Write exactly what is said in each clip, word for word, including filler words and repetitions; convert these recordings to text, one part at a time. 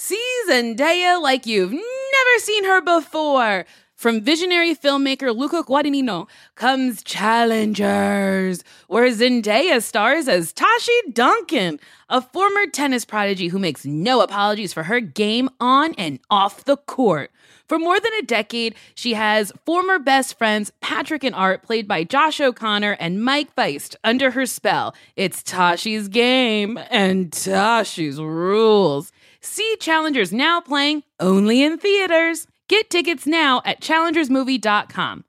See Zendaya like you've never seen her before. From visionary filmmaker Luca Guadagnino comes Challengers, where Zendaya stars as Tashi Duncan, a former tennis prodigy who makes no apologies for her game on and off the court. For more than a decade, she has former best friends Patrick and Art, played by Josh O'Connor and Mike Feist, under her spell. It's Tashi's game and Tashi's rules. See Challengers now playing only in theaters. Get tickets now at challengers movie dot com.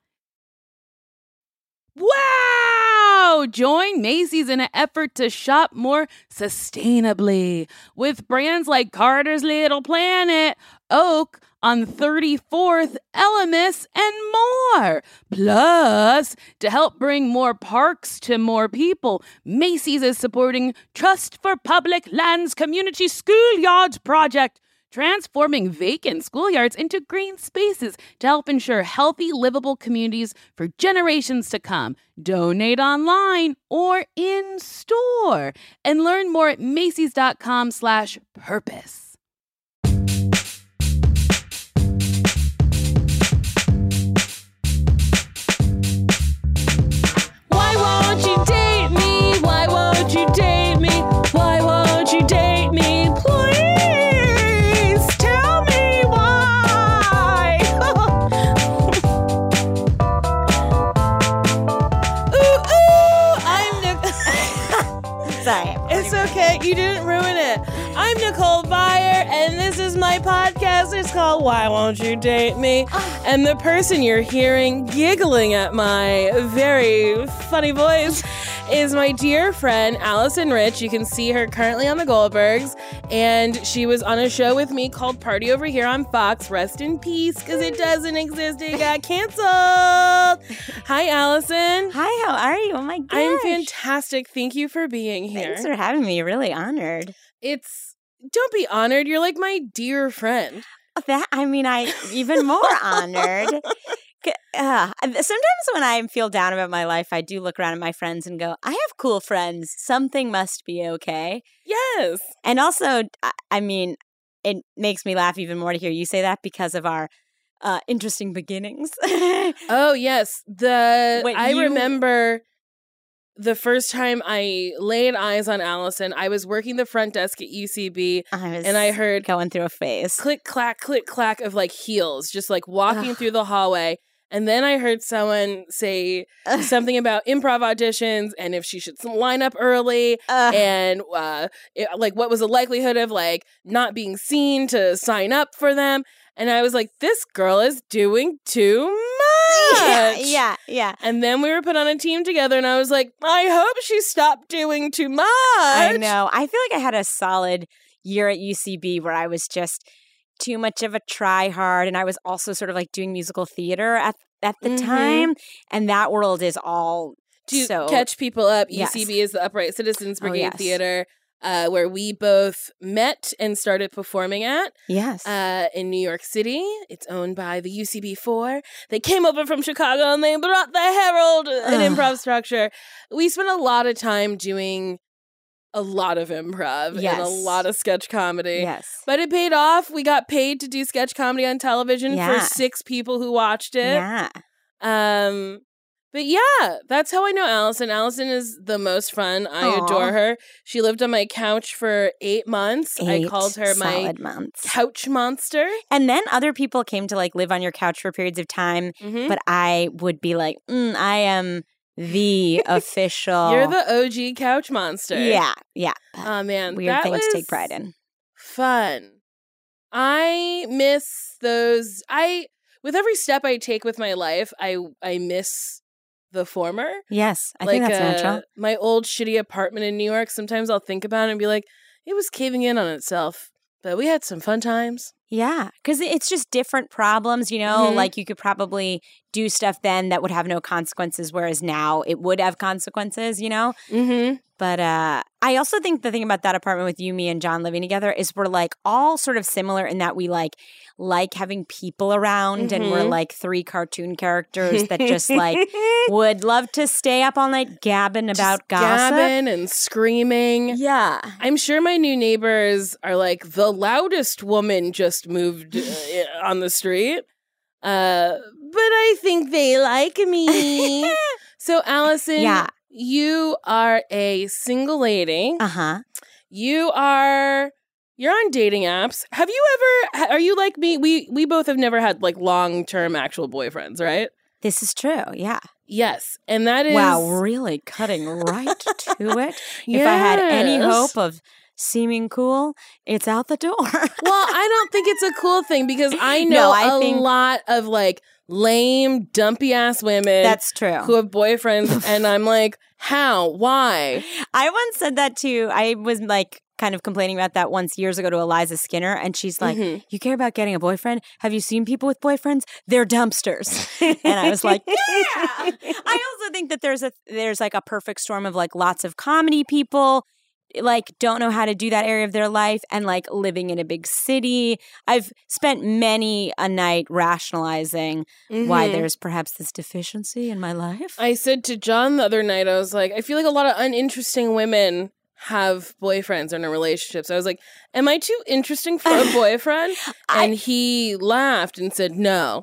Wow! Join Macy's in an effort to shop more sustainably with brands like Carter's Little Planet, Oak on thirty-fourth, Elemis, and more. Plus, to help bring more parks to more people, Macy's is supporting Trust for Public Lands Community Schoolyards Project, transforming vacant schoolyards into green spaces to help ensure healthy, livable communities for generations to come. Donate online or in store and learn more at macys.com slash purpose. Why won't you date me? Why won't you date me? Why won't you date me? Please tell me why. Ooh, ooh, I'm Nic- Sorry. It's okay. You didn't ruin it. I'm Nicole Byer, and this is my podcast. It's called Why Won't You Date Me? And the person you're hearing giggling at my very funny voice is my dear friend, Allison Rich. You can see her currently on the Goldbergs, and she was on a show with me called Party Over Here on Fox. Rest in peace, because it doesn't exist. It got canceled. Hi, Allison. Hi, how are you? Oh my gosh. I'm fantastic. Thank you for being here. Thanks for having me. Really honored. It's, don't be honored. You're like my dear friend. That, I mean, I even more honored. Uh, sometimes when I feel down about my life, I do look around at my friends and go, I have cool friends. Something must be okay. Yes. And also, I mean, it makes me laugh even more to hear you say that because of our uh, interesting beginnings. Oh, yes. The What, I you- remember the first time I laid eyes on Allison, I was working the front desk at U C B, I was and I heard going through a phase. click, clack, click, clack of like heels, just like walking Ugh. through the hallway. And then I heard someone say Ugh. something about improv auditions and if she should line up early Ugh. and uh, it, like what was the likelihood of like not being seen to sign up for them. And I was like, this girl is doing too much. Yeah, yeah, yeah. And then we were put on a team together and I was like, I hope she stopped doing too much. I know. I feel like I had a solid year at U C B where I was just too much of a try hard, and I was also sort of like doing musical theater at at the Mhm. time, and that world is all To so catch people up, Yes. U C B is the Upright Citizens Oh, Brigade yes. Theater, uh, where we both met and started performing at. yes. Uh, in New York City. It's owned by the U C B four. They came over from Chicago and they brought the Herald, an Ugh. improv structure. We spent a lot of time doing a lot of improv and a Yes. lot of sketch comedy. yes. But it paid off. We got paid to do sketch comedy on television Yeah. for six people who watched it. Yeah. Um, but yeah, that's how I know Allison. Allison is the most fun. I Aw. adore her. She lived on my couch for eight months. I Eight called her my solid months. couch monster. And then other people came to like live on your couch for periods of time, Mhm. but I would be like, mm, I am the official. You're the O G couch monster. yeah, yeah. Oh man, Weird that thing to was take pride in. Fun. I miss those. I with every step I take with my life, I I miss the former. Yes, I like think that's uh, natural. my old shitty apartment in New York. Sometimes I'll think about it and be like, it was caving in on itself, but we had some fun times. Yeah, because it's just different problems, you know? Mhm. Like you could probably do stuff then that would have no consequences, whereas now it would have consequences, you know? Mm-hmm. But uh, I also think the thing about that apartment with you, me, and John living together is we're like all sort of similar in that we like like having people around Mm-hmm. and we're like three cartoon characters that just like would love to stay up all night gabbing about gossip. Gabbing and screaming. Yeah. I'm sure my new neighbors are like, the loudest woman just moved uh, on the street. Uh, but I think they like me. So, Allison, Yeah. you are a single lady. Uh-huh. You are you're on dating apps. Have you ever are you like me? We we both have never had like long-term actual boyfriends, right? This is true. Yeah. Yes. And that is Wow, really cutting right to it. If I had any Yes. hope of seeming cool, it's out the door. Well, I don't think it's a cool thing because I know No, I a think- lot of like lame, dumpy ass women That's true. who have boyfriends, and I'm like, how? Why? I once said that to, I was like kind of complaining about that once years ago to Eliza Skinner. And she's like, Mhm. you care about getting a boyfriend? Have you seen people with boyfriends? They're dumpsters. And I was like, yeah. I also think that there's a, there's like a perfect storm of like lots of comedy people like don't know how to do that area of their life and like living in a big city. I've spent many a night rationalizing why Mhm. there's perhaps this deficiency in my life. I said to John the other night, I was like, I feel like a lot of uninteresting women have boyfriends or in relationships. I was like, am I too interesting for a boyfriend? I- And he laughed and said, no.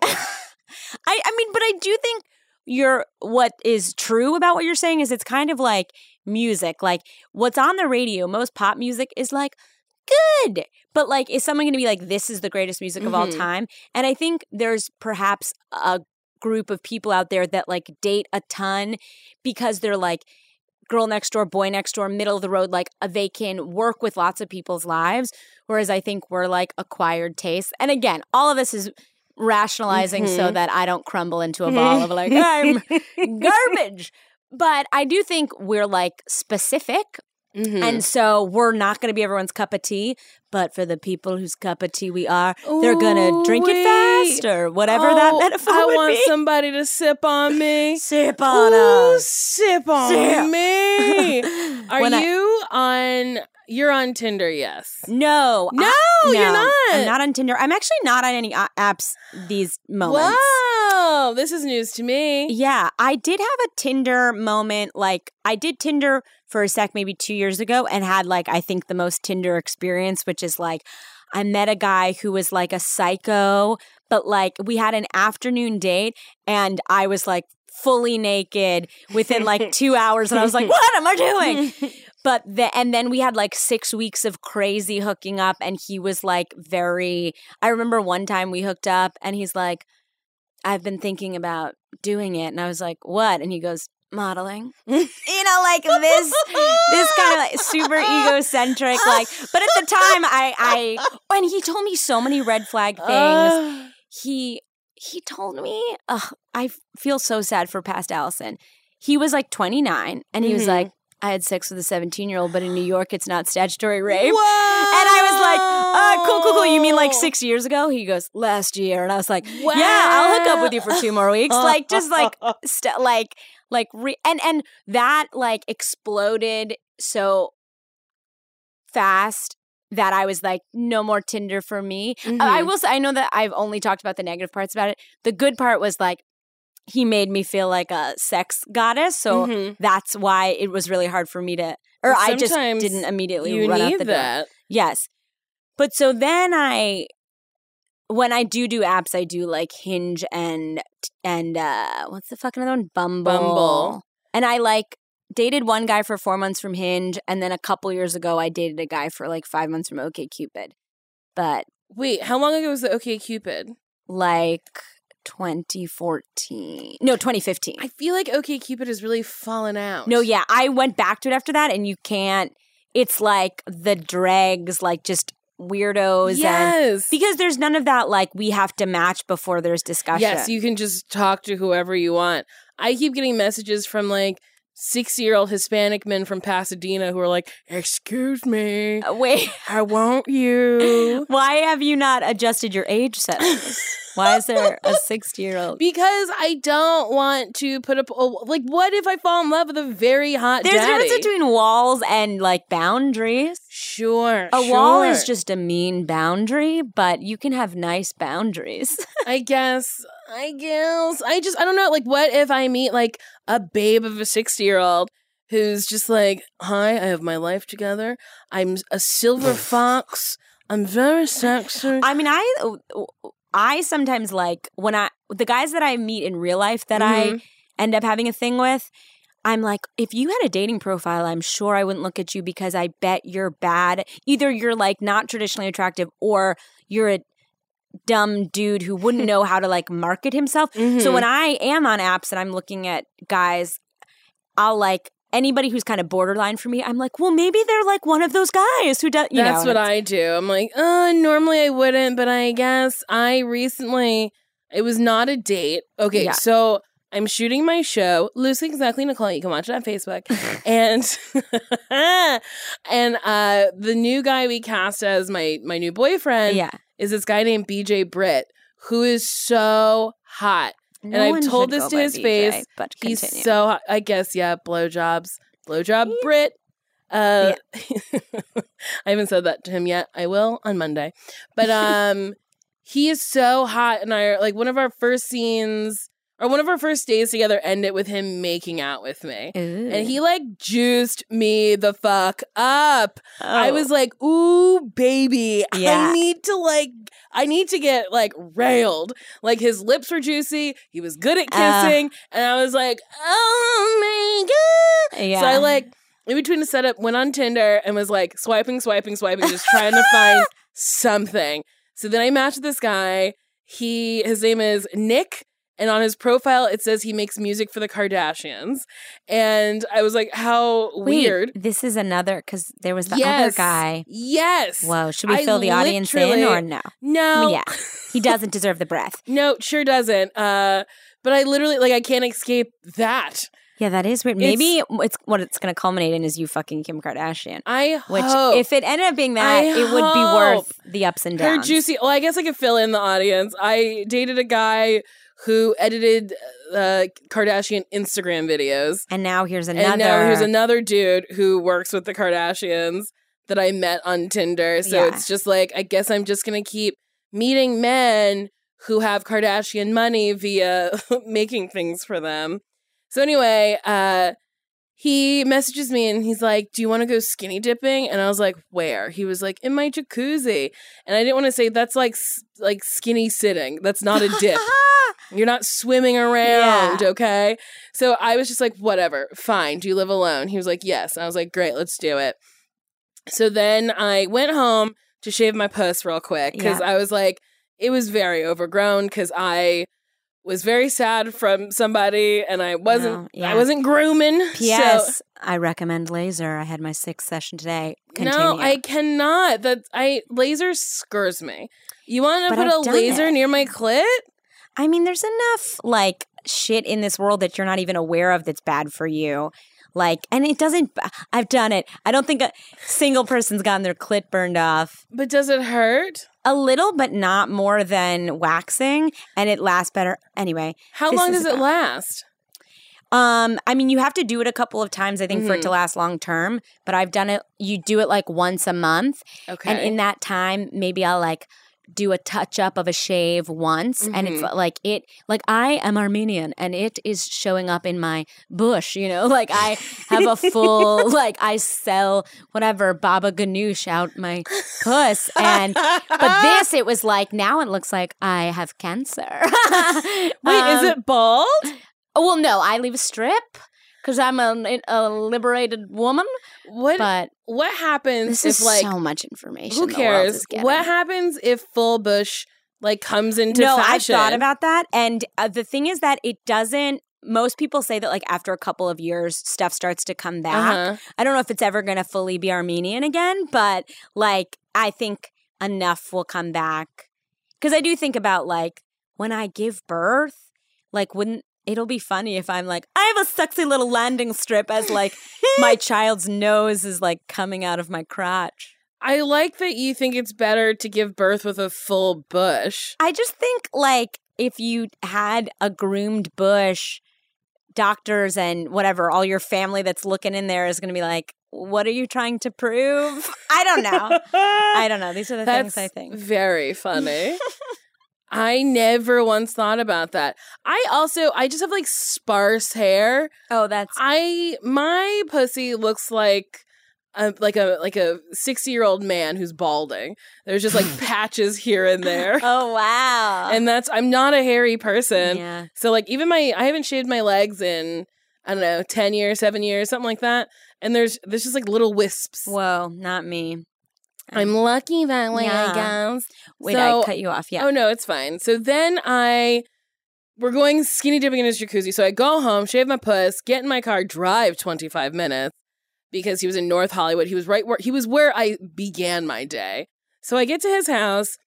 I, I mean, but I do think you're what is true about what you're saying is it's kind of like music. Like what's on the radio, most pop music is like good. But like, is someone going to be like, this is the greatest music of all Mhm. time? And I think there's perhaps a group of people out there that like date a ton because they're like girl next door, boy next door, middle of the road. Like uh, they can work with lots of people's lives. Whereas I think we're like acquired tastes. And again, all of this is rationalizing so Mhm. that I don't crumble into a ball of like, I'm garbage. But I do think we're like specific. Mhm. And so we're not going to be everyone's cup of tea. But for the people whose cup of tea we are, they're going to drink it Ooh-wee. fast or whatever that Oh, metaphor I would want be. somebody to sip on me. Sip on Ooh, us. sip on Sip. me. Are When I- you on? You're on Tinder, yes. No. No, I- you're no, not. I'm not on Tinder. I'm actually not on any a- apps these moments. Wow, this is news to me. Yeah, I did have a Tinder moment. Like, I did Tinder for a sec maybe two years ago and had, like, I think the most Tinder experience, which is like, I met a guy who was like a psycho, but like, we had an afternoon date and I was like fully naked within like two hours. And I was like, what am I doing? But the, and then we had like six weeks of crazy hooking up and he was like very, I remember one time we hooked up and he's like, I've been thinking about doing it. And I was like, what? And he goes, modeling. You know, like this, this kind of like super egocentric, like, but at the time I, I, and he told me so many red flag things. Uh, He, he told me, ugh, I feel so sad for past Allison. He was like twenty-nine and he was Mhm. like, I had sex with a seventeen year old, but in New York, it's not statutory rape. Whoa! And I was like, uh, cool, cool, cool. You mean like six years ago? He goes, last year. And I was like, Wow. yeah, I'll hook up with you for two more weeks. Like, just like, st- like, like, re- and, and that like exploded so fast that I was like, no more Tinder for me. Mhm. I will say, I know that I've only talked about the negative parts about it. The good part was like, he made me feel like a sex goddess. So Mhm. that's why it was really hard for me to, or But I just sometimes didn't immediately you run out need the door. that. Yes. But so then I, when I do do apps, I do like Hinge and, and uh, what's the fucking other one? Bumble. Bumble. And I like dated one guy for four months from Hinge. And then a couple years ago, I dated a guy for like five months from OkCupid. But Wait, how long ago was the OkCupid? like twenty fourteen. No, twenty fifteen. I feel like OkCupid has really fallen out. No, yeah. I went back to it after that and you can't, it's like the dregs, like just weirdos. And Yes. because there's none of that, like, we have to match before there's discussion. Yes, you can just talk to whoever you want. I keep getting messages from like sixty-year-old Hispanic men from Pasadena who are like, excuse me, Uh, Wait, I want you. why have you not adjusted your age settings? Why is there a sixty-year-old? Because I don't want to put up, oh, like, what if I fall in love with a very hot There's daddy? a difference between walls and, like, boundaries. Sure, A sure. wall is just a mean boundary, but you can have nice boundaries. I guess, I guess. I just, I don't know. Like, what if I meet, like, a babe of a sixty-year-old who's just like, hi, I have my life together. I'm a silver fox. I'm very sexy. I mean, I I sometimes like when I the guys that I meet in real life that Mhm. I end up having a thing with, I'm like, if you had a dating profile, I'm sure I wouldn't look at you because I bet you're bad. Either you're like not traditionally attractive or you're a dumb dude who wouldn't know how to like market himself. Mhm. So when I am on apps and I'm looking at guys, I'll like anybody who's kind of borderline for me, I'm like, well, maybe they're like one of those guys who does, you That's know. what I do. I'm like, uh, normally I wouldn't, but I guess I recently, it was not a date. Okay, Yeah. so I'm shooting my show, Loosely Exactly Nicole. You can watch it on Facebook. and and uh, the new guy we cast as my, my new boyfriend Yeah. is this guy named B J Britt, who is so hot. No and I've one told should this go to by his B J, face. but He's continue. so hot. I guess, yeah, blowjobs. Blowjob Brit. Uh, I haven't said that to him yet. I will on Monday. But um, he is so hot. And I like one of our first scenes or one of our first days together ended with him making out with me. Ooh. And he like juiced me the fuck up. I Oh. was like, ooh, baby. Yeah. I need to like, I need to get like railed. Like his lips were juicy. He was good at Uh. kissing. and I was like, oh my God. Yeah. So I like, in between the setup, went on Tinder and was like swiping, swiping, swiping, just trying to find something. So then I matched with this guy. He, his name is Nick. And on his profile, it says he makes music for the Kardashians. And I was like, how Wait, weird. this is another, because there was the yes. other guy. Yes. Whoa, should we I fill the audience in literally- or no? No. Yeah. He doesn't deserve the breath. No, sure doesn't. Uh, but I literally, like, I can't escape that. Yeah, that is weird. It's- Maybe it's what it's going to culminate in is you fucking Kim Kardashian. I Which, hope. if it ended up being that, I it would be hope. worth the ups and Her downs. juicy. Well, I guess I could fill in the audience. I dated a guy who edited uh, Kardashian Instagram videos. And now here's another. And now here's another dude who works with the Kardashians that I met on Tinder. So Yeah. it's just like, I guess I'm just going to keep meeting men who have Kardashian money via making things for them. So anyway, uh, he messages me and he's like, do you want to go skinny dipping? And I was like, where? He was like, in my jacuzzi. And I didn't want to say that's like s- like skinny sitting. That's not a dip. You're not swimming around, Yeah. okay? So I was just like, whatever, fine. Do you live alone? He was like, yes. And I was like, great, let's do it. So then I went home to shave my puss real quick because Yeah. I was like, it was very overgrown because I was very sad from somebody and I wasn't No, yeah. I wasn't grooming. P S. I recommend laser. I had my sixth session today. So, Continue. no, I cannot. That I laser scurs me. You want to But put I've a done laser it. near my clit? I mean, there's enough like shit in this world that you're not even aware of that's bad for you. Like, and it doesn't, I've done it. I don't think a single person's gotten their clit burned off. But does it hurt? A little, but not more than waxing, and it lasts better. Anyway. How this long is does it about- last? Um, I mean, you have to do it a couple of times, I think, for it Mhm. to last long term. But I've done it, you do it like once a month. Okay. And in that time, maybe I'll like do a touch up of a shave once. And it's like it, like I am Armenian and it is showing up in my bush, you know, like I have a full, like I sell whatever Baba Ganoush out my puss. And, but this, it was like, now it looks like I have cancer. Wait, is Um, it bald? Oh, well, no, I leave a strip because I'm a, a liberated woman. What But what happens this if is like so much information. who the world cares? is getting. What happens if full bush like comes into no, fashion? I've thought about that, and uh, the thing is that it doesn't. Most people say that like after a couple of years, stuff starts to come back. Uh-huh. I don't know if it's ever going to fully be Armenian again, but like I think enough will come back because I do think about like when I give birth, like wouldn't. It'll be funny if I'm like, I have a sexy little landing strip as like my child's nose is like coming out of my crotch. I like that you think it's better to give birth with a full bush. I just think, like, if you had a groomed bush, doctors and whatever, all your family that's looking in there is going to be like, what are you trying to prove? I don't know. I don't know. These are the That's things I think. Very funny. I never once thought about that. I also, I just have like sparse hair. Oh, that's. I, my pussy looks like a, like a like a sixty year old man who's balding. There's just like patches here and there. Oh, wow. And that's, I'm not a hairy person. Yeah. So like even my, I haven't shaved my legs in, I don't know, ten years, seven years, something like that. And there's, there's just like little wisps. Whoa, not me. I'm lucky that way, Yeah. I guess. Wait, So- I cut you off. Yeah. Oh, no, it's fine. So then I, we're going skinny dipping in his jacuzzi. So I go home, shave my puss, get in my car, drive twenty-five minutes because he was in North Hollywood. He was right where, he was where I began my day. So I get to his house.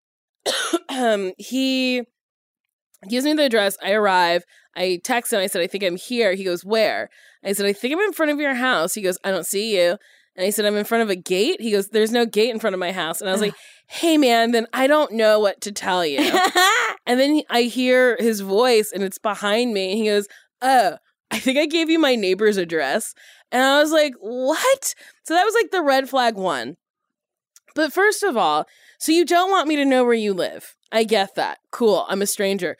um, he gives me the address. I arrive. I text him. I said, I think I'm here. He goes, where? I said, I think I'm in front of your house. He goes, I don't see you. And I said, I'm in front of a gate. He goes, there's no gate in front of my house. And I was like, hey, man, then I don't know what to tell you. And then he, I hear his voice and it's behind me. And he goes, oh, I think I gave you my neighbor's address. And I was like, what? So that was like the red flag one. But first of all, so you don't want me to know where you live. I get that. Cool. I'm a stranger.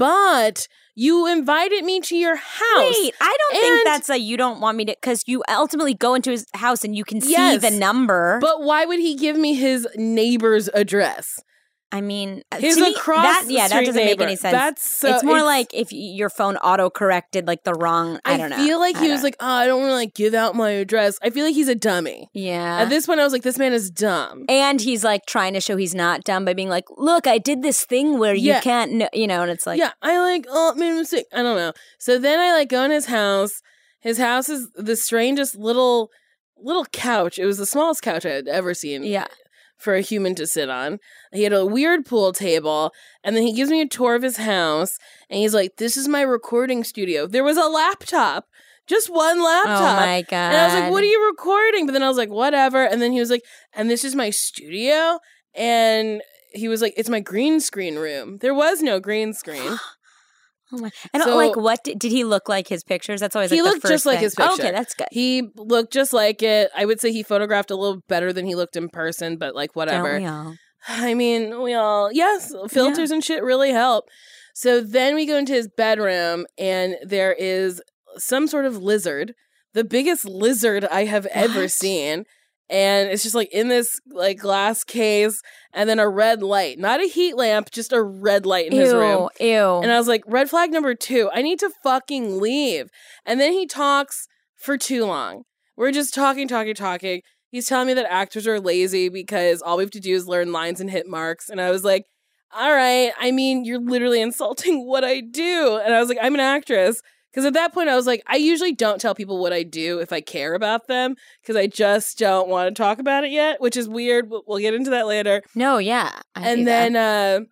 But you invited me to your house. Wait, I don't And- think that's a you don't want me to, because you ultimately go into his house and you can see Yes, the number. But why would he give me his neighbor's address? I mean, uh, His to me, across that, the yeah, that street doesn't neighbor. make any sense. That's so, it's more it's- like if y- your phone auto corrected like the wrong. I, don't know. feel like I he was don't- like, oh, I don't want to like give out my address. I feel like he's a dummy. yeah. At this point, I was like, this man is dumb. And he's like trying to show he's not dumb by being like, look, I did this thing where Yeah. you can't, know, you know, and it's like, yeah, I like, oh, made a mistake. I don't know. So then I like go in his house. His house is the strangest little little couch. It was the smallest couch I had ever seen. yeah. For a human to sit on. He had a weird pool table, and then he gives me a tour of his house, and he's like, this is my recording studio. There was a laptop, just one laptop. Oh my God. And I was like, what are you recording? But then I was like, whatever. And then he was like, and this is my studio? And he was like, it's my green screen room. There was no green screen. Oh my. And So- like, what did, did he look like his pictures? That's always He like the looked first just like thing. his picture. Okay, that's good. He looked just like it. I would say he photographed a little better than he looked in person, but like whatever. Don't we all? I mean, we all, yes, filters and shit really help. So then we go into his bedroom, and there is some sort of lizard, the biggest lizard I have ever What? seen. And it's just like in this like glass case, and then a red light, not a heat lamp, just a red light in Ew, his room. ew. And I was like, red flag number two, I need to fucking leave. And then he talks for too long. We're just talking, talking, talking. He's telling me that actors are lazy because all we have to do is learn lines and hit marks. And I was like, all right, I mean, you're literally insulting what I do. And I was like, I'm an actress. Because at that point, I was like, I usually don't tell people what I do if I care about them because I just don't want to talk about it yet, which is weird. We'll, we'll get into that later. no, yeah. I see And that. then uh,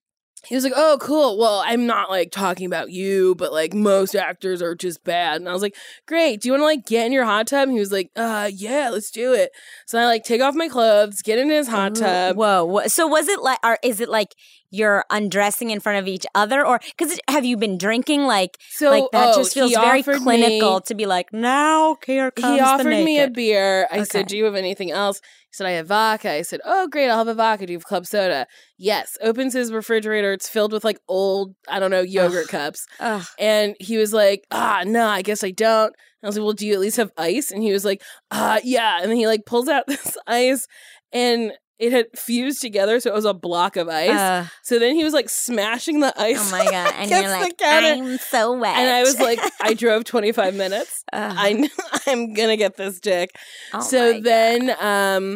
he was like, oh, cool. Well, I'm not like talking about you, but like most actors are just bad. And I was like, great. Do you want to like get in your hot tub? And he was like, uh, yeah, let's do it. So I like take off my clothes, get in his hot Ooh, tub. Whoa, wha- so was it like, or is it like you're undressing in front of each other, or because have you been drinking? Like, So like that oh, just feels he very offered clinical me- to be like, now here comes He offered the me a naked. beer. I Okay. said, do you have anything else? He said, I have vodka. I said, oh, great. I'll have a vodka. Do you have club soda? Yes. Opens his refrigerator. It's filled with like old, I don't know, yogurt cups. Ugh. And he was like, ah, no, I guess I don't. And I was like, well, do you at least have ice? And he was like, ah, yeah. And then he like pulls out this ice and it had fused together. So it was a block of ice. Uh, so then he was like smashing the ice. oh my God. And against you're the like, counter. I'm so wet. And I was like, I drove twenty-five minutes. Ugh. I kn- I'm going to get this dick. Oh so my then, um,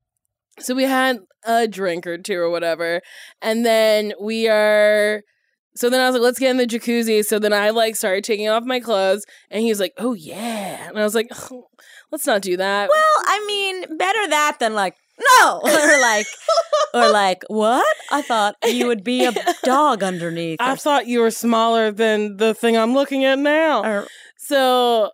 so we had a drink or two or whatever. And then we are, so then I was like, let's get in the jacuzzi. So then I like started taking off my clothes and he was like, oh yeah. And I was like, oh, let's not do that. Well, I mean, better that than like, no. or like, or like, what? I thought you would be a dog underneath. I thought you were smaller than the thing I'm looking at now. Or, So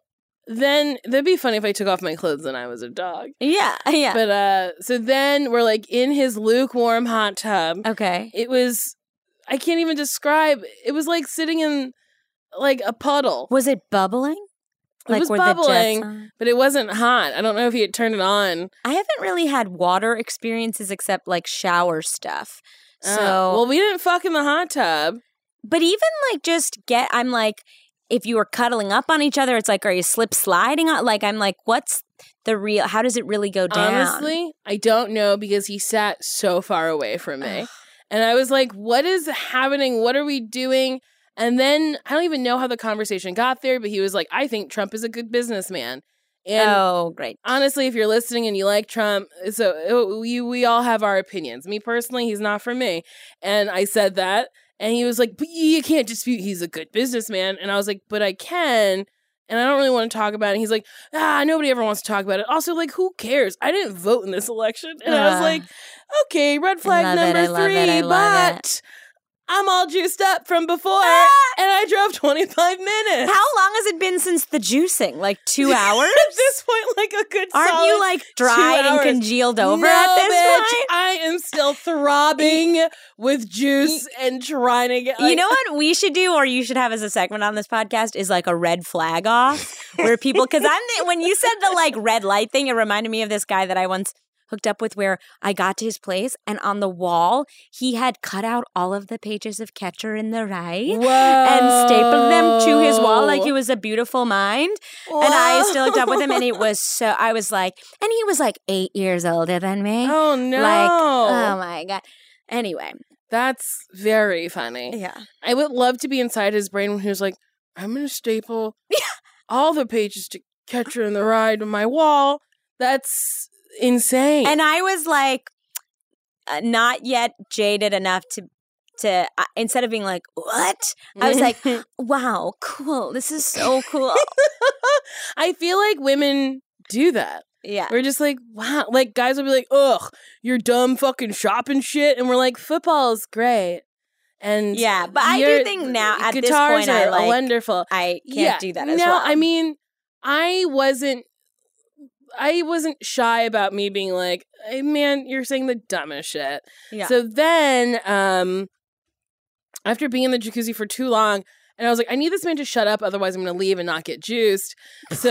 then that'd be funny if I took off my clothes and I was a dog. Yeah, yeah. But uh, so then we're like in his lukewarm hot tub. Okay. It was, I can't even describe. It was like sitting in like a puddle. Was it bubbling? It Like was were the jets bubbling, on? but it wasn't hot. I don't know if he had turned it on. I haven't really had water experiences except like shower stuff. So, Uh, well, we didn't fuck in the hot tub. but even like just get, I'm like, if you were cuddling up on each other, it's like, are you slip sliding on? Like, I'm like, what's the real, how does it really go down? Honestly, I don't know because he sat so far away from me. And I was like, what is happening? What are we doing? And then I don't even know how the conversation got there, but he was like, I think Trump is a good businessman. And oh, great. honestly, if you're listening and you like Trump, so we, we all have our opinions. Me personally, he's not for me. And I said that. And he was like, but you can't dispute he's a good businessman. And I was like, but I can. And I don't really want to talk about it. And he's like, ah, nobody ever wants to talk about it. Also, like, who cares? I didn't vote in this election. And uh, I was like, okay, red flag love number it, I love three, it, I love but it. I'm all juiced up from before. Ah! And I drove twenty-five minutes. How long has it been since the juicing? Like two hours? At this point, like a good Aren't solid you like dried two and hours. congealed over no, at this bitch, point? I am still throbbing with juice and trying to get. Like, you know what we should do, or you should have as a segment on this podcast, is like a red flag off, where people, because I'm the, when you said the like red light thing, it reminded me of this guy that I once hooked up with, where I got to his place and on the wall he had cut out all of the pages of Catcher in the Rye Whoa. and stapled them to his wall like he was a beautiful mind. Whoa. And I still hooked up with him, and it was so, I was like, and he was like eight years older than me. Oh no! Like, oh my God. Anyway. That's very funny. Yeah. I would love to be inside his brain when he was like, I'm going to staple all the pages to Catcher in the Rye to my wall. That's insane. And I was like, uh, not yet jaded enough to, to uh, instead of being like, what? I was like, wow, cool. This is so cool. I feel like women do that. Yeah. We're just like, wow. Like, guys will be like, ugh, you're dumb fucking shopping shit. And we're like, football is great. And Yeah, but I do your- think now, at this guitars point, I are like- wonderful. I can't Yeah. do that as no, well. I mean, I wasn't I wasn't shy about me being like, hey, man, you're saying the dumbest shit. Yeah. So then, um, after being in the jacuzzi for too long, and I was like, I need this man to shut up, otherwise I'm going to leave and not get juiced. So,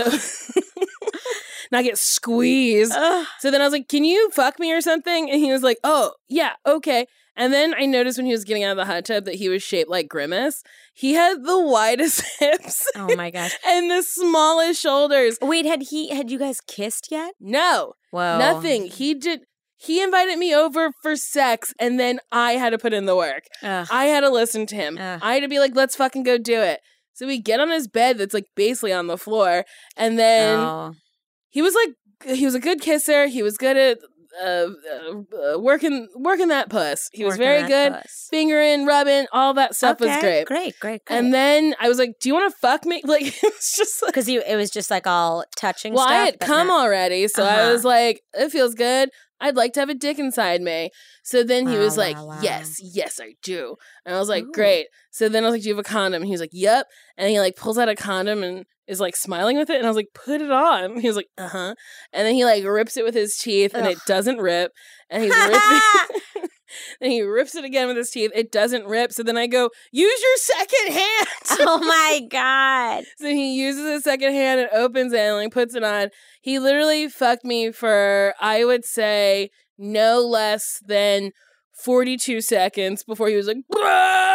not get squeezed. Ugh. So then I was like, can you fuck me or something? And he was like, oh, yeah, okay. And then I noticed when he was getting out of the hot tub that he was shaped like Grimace. He had the widest hips Oh my gosh. and the smallest shoulders. Wait, had he, had you guys kissed yet? No, Whoa. nothing. He did. He invited me over for sex, and then I had to put in the work. Ugh. I had to listen to him. Ugh. I had to be like, let's fucking go do it. So we get on his bed that's like basically on the floor, and then Oh. he was like, he was a good kisser. He was good at uh, uh, uh, working working that puss. He was Working very that good, puss. fingering, rubbing, all that stuff was Okay, great. Great, great, great. And then I was like, do you want to fuck me? Like, it was just like, because it was just like all touching well, stuff. I had but come not- already, so I Uh-huh. was like, it feels good. I'd like to have a dick inside me. So then he Wow, was like, wow, wow. yes, yes, I do. And I was like, Ooh. great. So then I was like, do you have a condom? And he was like, yep. And he like pulls out a condom and is like smiling with it. And I was like, put it on. And he was like, uh-huh. And then he like rips it with his teeth and it Ugh. doesn't rip. And he's ripping Then he rips it again with his teeth. It doesn't rip. So then I go, use your second hand. Oh my God. So he uses his second hand and opens it and like puts it on. He literally fucked me for, I would say, no less than forty-two seconds before he was like, "Bruh,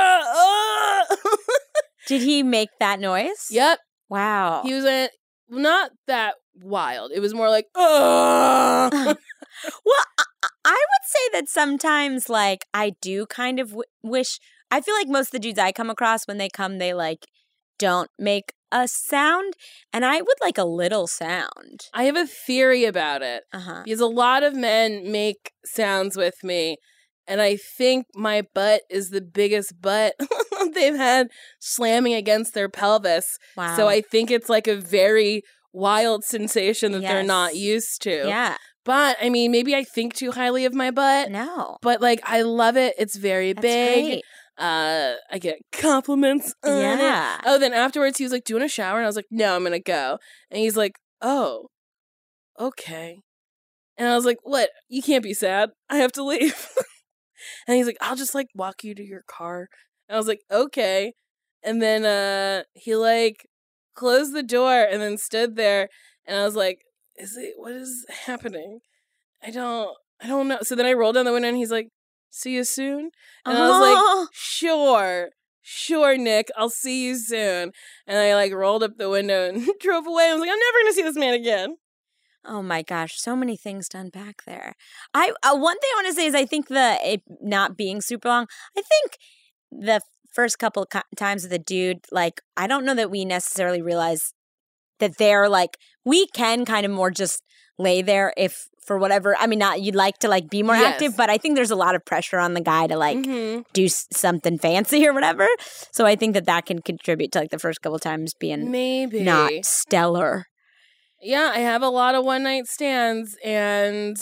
ah." Did he make that noise? Yep. Wow. He was in, not that wild. It was more like, oh. Well, I, I would say that sometimes, like, I do kind of w- wish. I feel like most of the dudes I come across, when they come, they like don't make a sound, and I would like a little sound. I have a theory about it. Uh huh. Because a lot of men make sounds with me, and I think my butt is the biggest butt they've had slamming against their pelvis. Wow. So I think it's like a very wild sensation that they're Yes. not used to. Yeah. But I mean, maybe I think too highly of my butt. No. But like, I love it. It's very That's big. great. Uh, I get compliments on Yeah. it. Oh, then afterwards he was like, do you want a shower? And I was like, no, I'm going to go. And he's like, oh, okay. And I was like, what? You can't be sad. I have to leave. And he's like, I'll just like walk you to your car. And I was like, okay. And then uh, he like closed the door and then stood there. And I was like, is it, what is happening? I don't, I don't know. So then I rolled down the window and he's like, see you soon? And I was like, sure, sure, Nick, I'll see you soon. And I like rolled up the window and drove away. I was like, I'm never going to see this man again. Oh my gosh, so many things to unpack there. I uh, one thing I want to say is I think the it not being super long, I think the first couple co- times with a dude, like, I don't know that we necessarily realize that they're like, we can kind of more just lay there if for whatever, I mean, not you'd like to like be more Yes. active, but I think there's a lot of pressure on the guy to like Mm-hmm. do s- something fancy or whatever. So I think that that can contribute to like the first couple times being Maybe. not stellar. Yeah, I have a lot of one night stands, and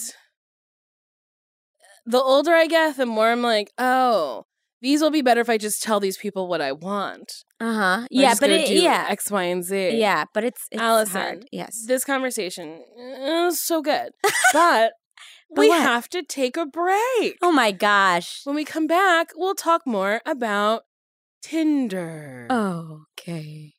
the older I get, the more I'm like, oh, these will be better if I just tell these people what I want. Uh huh. I'm Yeah, just but gonna it, do yeah, X, Y, and Z. yeah, but it's, it's Allison, hard. Yes. This conversation is so good, but But we what? have to take a break. Oh my gosh. When we come back, we'll talk more about Tinder. Okay.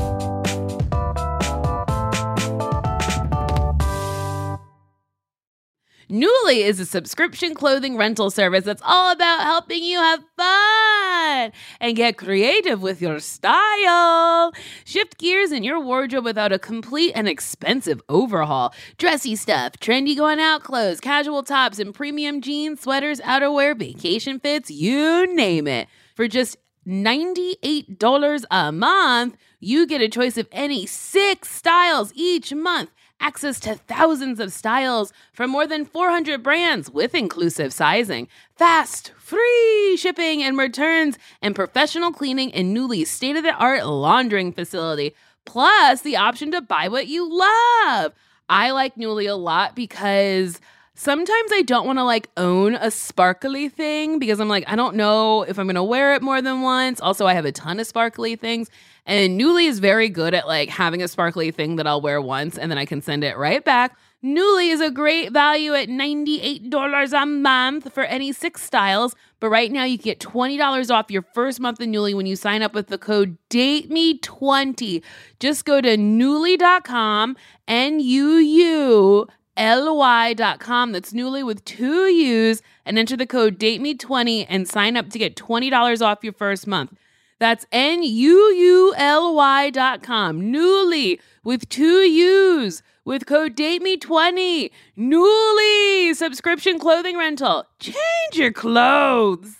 Nuuly is a subscription clothing rental service that's all about helping you have fun and get creative with your style. Shift gears in your wardrobe without a complete and expensive overhaul. Dressy stuff, trendy going out clothes, casual tops, and premium jeans, sweaters, outerwear, vacation fits, you name it. For just ninety-eight dollars a month, you get a choice of any six styles each month. Access to thousands of styles from more than four hundred brands with inclusive sizing. Fast, free shipping and returns, and professional cleaning in Nuuly's state-of-the-art laundering facility. Plus, the option to buy what you love. I like Nuuly a lot because sometimes I don't want to like own a sparkly thing because I'm like, I don't know if I'm going to wear it more than once. Also, I have a ton of sparkly things. And Nuuly is very good at like having a sparkly thing that I'll wear once and then I can send it right back. Nuuly is a great value at ninety-eight dollars a month for any six styles. But right now you can get twenty dollars off your first month of Nuuly when you sign up with the code date me twenty. Just go to Nuuly dot com, N U U L Y dot com. That's Nuuly with two U's, and enter the code date me twenty and sign up to get twenty dollars off your first month. That's N U U L Y dot com. Nuuly with two U's with code date me twenty. Nuuly subscription clothing rental. Change your clothes.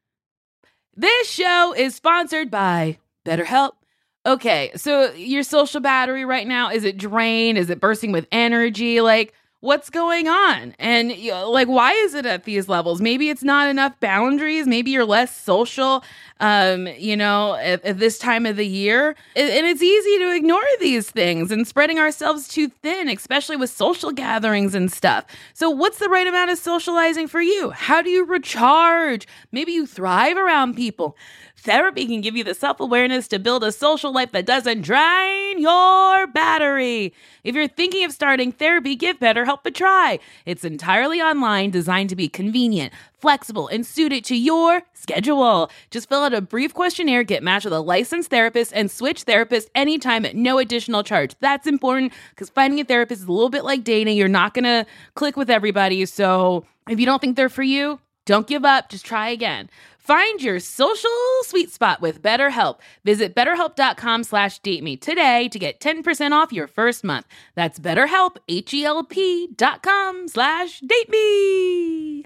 This show is sponsored by BetterHelp. Okay, so your social battery right now, is it drained? Is it bursting with energy? Like, what's going on? And you know, like, why is it at these levels? Maybe it's not enough boundaries. Maybe you're less social, um, you know, at, at this time of the year. And, and it's easy to ignore these things and spreading ourselves too thin, especially with social gatherings and stuff. So what's the right amount of socializing for you? How do you recharge? Maybe you thrive around people. Therapy can give you the self-awareness to build a social life that doesn't drain your battery. If you're thinking of starting therapy, give BetterHelp a try. It's entirely online, designed to be convenient, flexible, and suited to your schedule. Just fill out a brief questionnaire, get matched with a licensed therapist, and switch therapists anytime at no additional charge. That's important because finding a therapist is a little bit like dating. You're not going to click with everybody. So if you don't think they're for you, don't give up. Just try again. Find your social sweet spot with BetterHelp. Visit betterhelp.com slash date me today to get ten percent off your first month. That's BetterHelp, H-E-L-P dot com slash date me.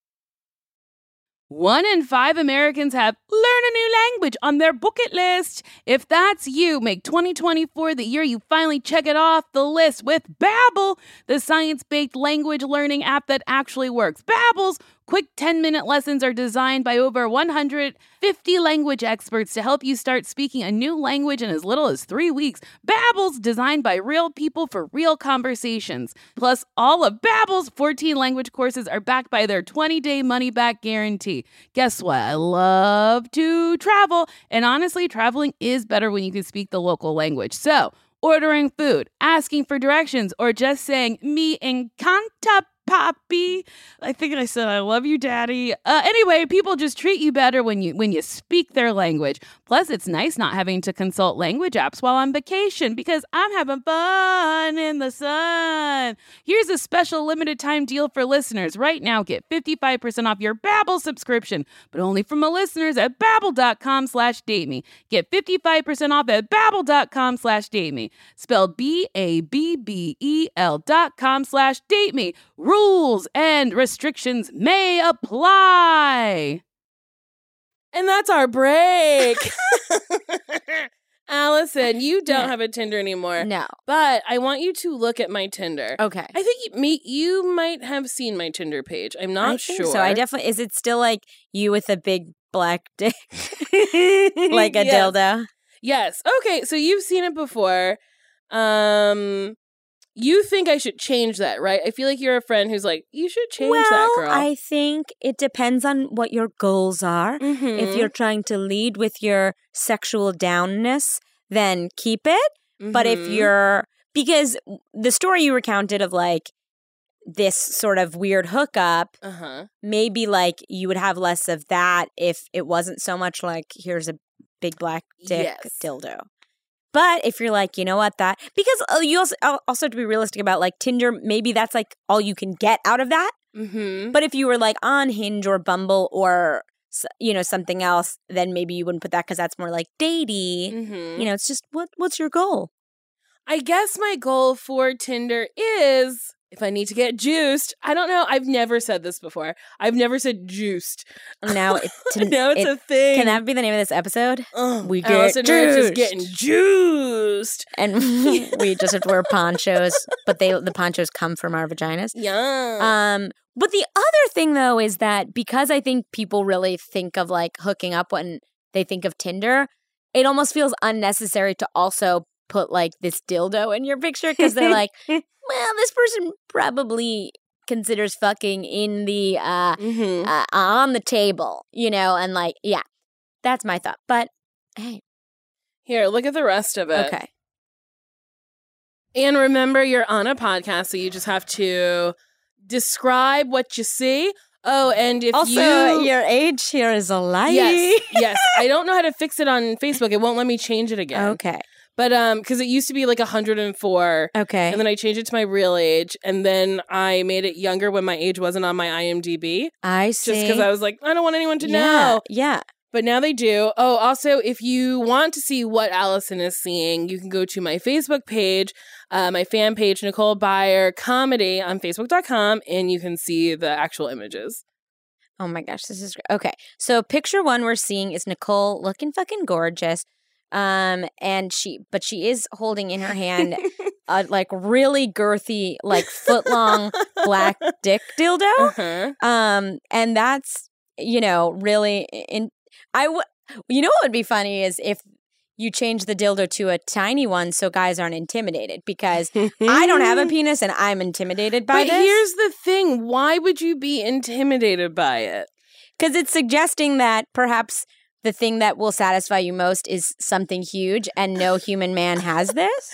One in five Americans have learn a new language on their bucket list. If that's you, make twenty twenty-four the year you finally check it off the list with Babbel, the science-based language learning app that actually works. Babbel's Quick ten-minute lessons are designed by over one hundred fifty language experts to help you start speaking a new language in as little as three weeks. Babbel's designed by real people for real conversations. Plus, all of Babbel's fourteen language courses are backed by their twenty-day money-back guarantee. Guess what? I love to travel, and honestly, traveling is better when you can speak the local language. So, ordering food, asking for directions, or just saying, me encanta papi. I think I said, I love you, daddy. Uh, anyway, people just treat you better when you when you speak their language. Plus, it's nice not having to consult language apps while on vacation because I'm having fun in the sun. Here's a special limited time deal for listeners. Right now, get fifty-five percent off your Babbel subscription, but only from my listeners at babbel.com slash date me. Get fifty-five percent off at babbel.com slash date me. Spelled B A B B E L dot com slash date me. Rules and restrictions may apply. And that's our break. Allison, you don't Yeah. have a Tinder anymore. No. But I want you to look at my Tinder. Okay. I think you, me, you might have seen my Tinder page. I'm not I think sure. So I definitely, is it still like you with a big black dick? Like a Yes. dildo? Yes. Okay, so you've seen it before. Um, you think I should change that, right? I feel like you're a friend who's like, you should change well, that, girl. I think it depends on what your goals are. Mhm. If you're trying to lead with your sexual downness, then keep it. But if Mhm. you're, because the story you recounted of like this sort of weird hookup, Uh-huh. maybe like you would have less of that if it wasn't so much like, here's a big black dick Yes. dildo. But if you're like, you know what, that, because uh, you also also have to be realistic about like Tinder, maybe that's like all you can get out of that. Mm-hmm. But if you were like on Hinge or Bumble or, s- you know, something else, then maybe you wouldn't put that because that's more like datey. Mm-hmm. You know, it's just, what what's your goal? I guess my goal for Tinder is if I need to get juiced. I don't know. I've never said this before. I've never said juiced. Now, it, to, now it's it- a thing. can that be the name of this episode? Ugh, We get Allison Rich is juiced. getting juiced. And we just have to wear ponchos, but they the ponchos come from our vaginas. Yeah. Um, but the other thing though is that because I think people really think of like hooking up when they think of Tinder, it almost feels unnecessary to also put like this dildo in your picture because they're like, well, this person probably considers fucking in the uh, mm-hmm. uh on the table, you know, and like, yeah, that's my thought. But hey, Here, look at the rest of it. okay. And remember, you're on a podcast, so you just have to describe what you see. Oh, and if Also, you... your age here is a lie. Yes, yes. I don't know how to fix it on Facebook. It won't let me change it again. Okay. But um, because it used to be like one hundred four. Okay. And then I changed it to my real age, and then I made it younger when my age wasn't on my I M D B. I see. Just because I was like, I don't want anyone to yeah, know. Yeah. But now they do. Oh, also, if you want to see what Allison is seeing, you can go to my Facebook page, uh, my fan page, Nicole Byer Comedy on Facebook dot com, and you can see the actual images. Oh my gosh, this is great. Okay. So picture one we're seeing is Nicole looking fucking gorgeous. Um, and she, but she is holding in her hand a like really girthy, like foot long black dick dildo. Uh-huh. Um, and that's, you know, really in, I would, you know, what would be funny is if you change the dildo to a tiny one so guys aren't intimidated because I don't have a penis and I'm intimidated by But this. here's the thing. Why would you be intimidated by it? Because it's suggesting that perhaps the thing that will satisfy you most is something huge and no human man has this.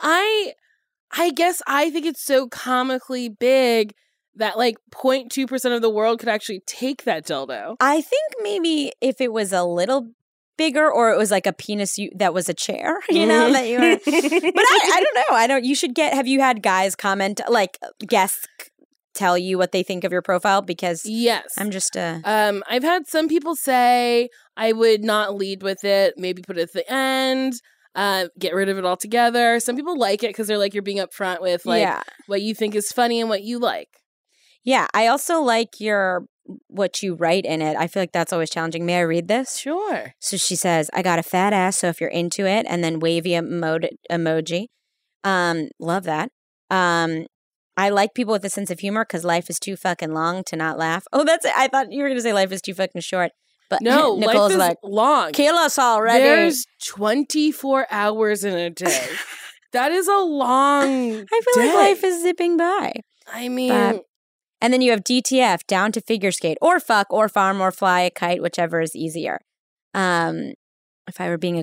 I I guess I think it's so comically big that like zero point two percent of the world could actually take that dildo. I think maybe if it was a little bigger or it was like a penis you, that was a chair, you know, that you were. But I, I don't know. I don't, you should get, have you had guys comment, like guests tell you what they think of your profile? Because Yes. I'm just a. Um, I've had some people say I would not lead with it, maybe put it at the end, uh, get rid of it altogether. Some people like it because they're like, you're being upfront with like yeah. what you think is funny and what you like. Yeah. I also like your, what you write in it. I feel like that's always challenging. May I read this? Sure. So she says, I got a fat ass, so if you're into it, and then wavy emo- emoji. Um, love that. Um, I like people with a sense of humor because life is too fucking long to not laugh. Oh, that's it. I thought you were going to say life is too fucking short. But No, Nicole's life is like, long. kill us already. There's twenty-four hours in a day. That is a long I feel day. like life is zipping by. I mean, But- And then you have D T F, down to figure skate, or fuck, or farm, or fly a kite, whichever is easier. Um, if I were being a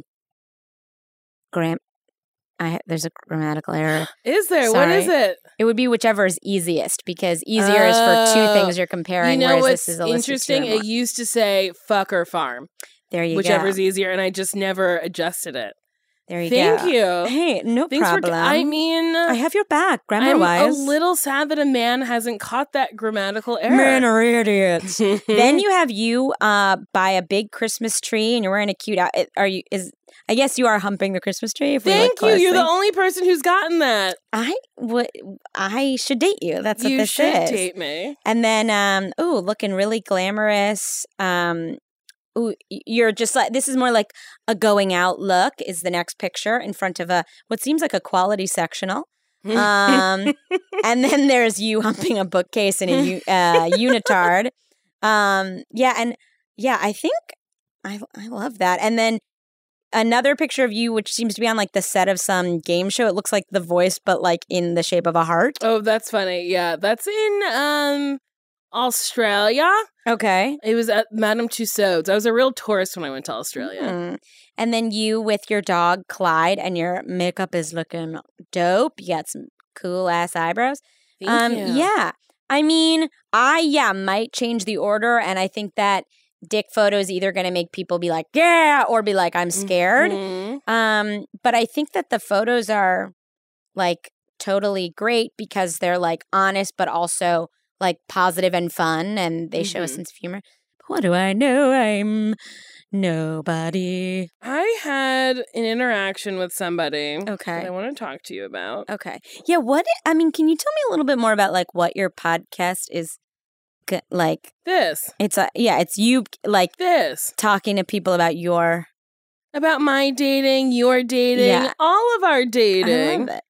gram, I there's a grammatical error. is there? What is Sorry. it? It would be whichever is easiest because easier is for two Oh. things you're comparing. You know whereas what's this is a list of two interesting? or more. It used to say fuck or farm, There you whichever go. is easier, and I just never adjusted it. There you Thank go. you. Hey, no Thanks problem. for. I mean, I have your back, I'm grammar-wise. a little sad that a man hasn't caught that grammatical error. Men are idiots. Then you have you uh, buy a big Christmas tree and you're wearing a cute out. Are you? Is I guess you are humping the Christmas tree. If we Thank look you. You're the closely. only person who's gotten that. I would. I should date you. That's what you this should is. date me. And then, um, ooh, looking really glamorous. Um, ooh, y- you're just like this is more like a going out look. Is the next picture in front of a what seems like a quality sectional. Um, and then there's you humping a bookcase in a u- uh, unitard. Um, yeah, and yeah, I think I I love that. And then another picture of you, which seems to be on like the set of some game show. It looks like The Voice, but like in the shape of a heart. Oh, that's funny. Yeah, that's in um Australia. Okay. It was at Madame Tussauds. I was a real tourist when I went to Australia. Mm. And then you with your dog Clyde, and your makeup is looking dope. You got some cool ass eyebrows. Thank um, you. Yeah. I mean, I, yeah, might change the order. And I think that dick photo is either going to make people be like, yeah, or be like, I'm scared. Mhm. Um, but I think that the photos are like totally great because they're like honest, but also like positive and fun. And they show a Mhm. sense of humor. But what do I know? I'm nobody. I had an interaction with somebody Okay. that I want to talk to you about. Okay. Yeah. What, I mean, can you tell me a little bit more about like what your podcast is g- like? This. It's a, yeah, it's you like This. talking to people about your, About my dating, your dating, Yeah. all of our I dating. love it.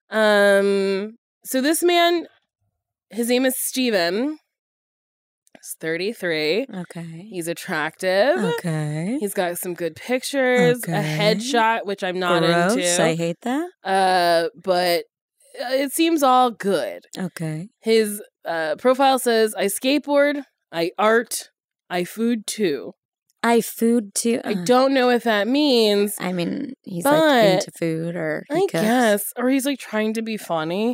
Um, so this man, his name is Steven. He's thirty-three. Okay. He's attractive. Okay. He's got some good pictures, Okay. a headshot, which I'm not Gross. into. I hate that. Uh, but it seems all good. Okay. His uh, profile says, I skateboard, I art, I food too. I food too. I uh, don't know what that means. I mean, he's But like into food or he I cooks. guess. Or he's like trying to be funny.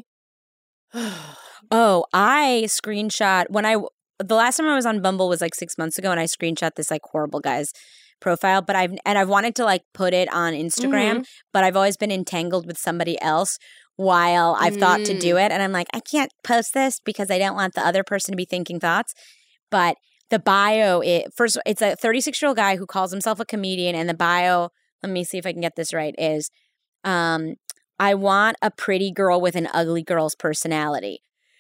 Oh, I screenshot when I the last time I was on Bumble was like six months ago, and I screenshot this like horrible guy's profile. But I've and I've wanted to like put it on Instagram, Mhm. but I've always been entangled with somebody else while I've thought to do it, and I'm like, I can't post this because I don't want the other person to be thinking thoughts. But the bio, it first, it's a thirty-six year old guy who calls himself a comedian, and the bio, let me see if I can get this right, is, um, I want a pretty girl with an ugly girl's personality.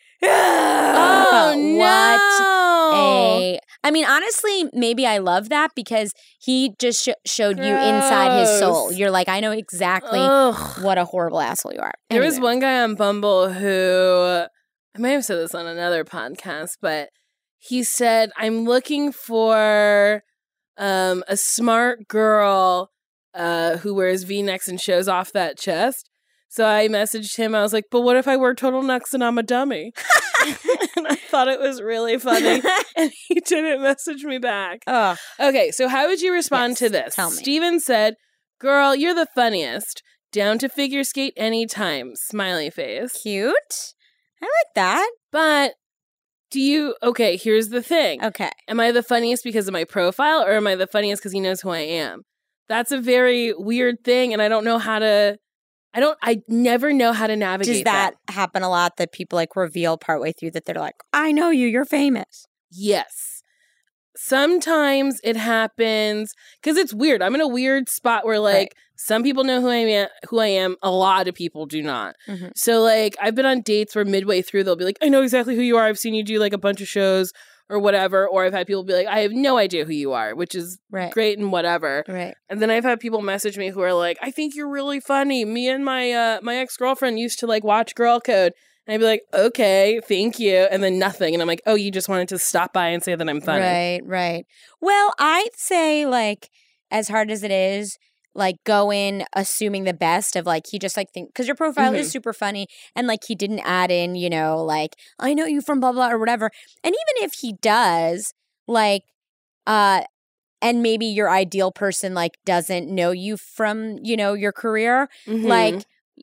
Oh, What no. a, I mean, honestly, maybe I love that because he just sh- showed you inside his soul. Gross. You're like, I know exactly Ugh. what a horrible asshole you are. There was Anyway. one guy on Bumble who, I may have said this on another podcast, but he said, I'm looking for um, a smart girl uh, who wears V-necks and shows off that chest. So I messaged him. I was like, but what if I wear turtlenecks and I'm a dummy? And I thought it was really funny. And he didn't message me back. Ugh. Okay, so how would you respond Yes, to this? tell me. Steven said, girl, you're the funniest. Down to figure skate anytime. Smiley face. Cute. I like that. But do you, okay, here's the thing. Okay. Am I the funniest because of my profile or am I the funniest because he knows who I am? That's a very weird thing. And I don't know how to, I don't, I never know how to navigate Does that, happen a lot that people like reveal partway through that they're like, I know you, you're famous? Yes. Sometimes it happens because it's weird. I'm in a weird spot where like Right. some people know who I am, who I am. A lot of people do not. Mhm. So like I've been on dates where midway through they'll be like, I know exactly who you are. I've seen you do like a bunch of shows or whatever. Or I've had people be like, I have no idea who you are, which is Right. great and whatever. Right. And then I've had people message me who are like, I think you're really funny. Me and my uh my ex-girlfriend used to like watch Girl Code. And I'd be like, okay, thank you. And then nothing. And I'm like, oh, you just wanted to stop by and say that I'm funny. Right, right. Well, I'd say, like, as hard as it is, like, go in assuming the best of, like, he just, like, think, because your profile Mhm. is super funny, and, like, he didn't add in, you know, like, I know you from blah, blah, or whatever. And even if he does, like, uh, and maybe your ideal person, like, doesn't know you from, you know, your career, Mhm. like,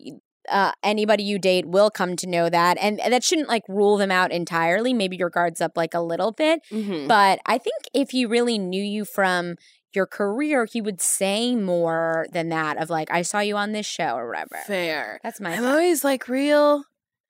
uh, anybody you date will come to know that. And, and that shouldn't, like, rule them out entirely. Maybe your guard's up, like, a little bit. Mhm. But I think if he really knew you from your career, he would say more than that of, like, I saw you on this show or whatever. Fair. That's my I'm thought. always like real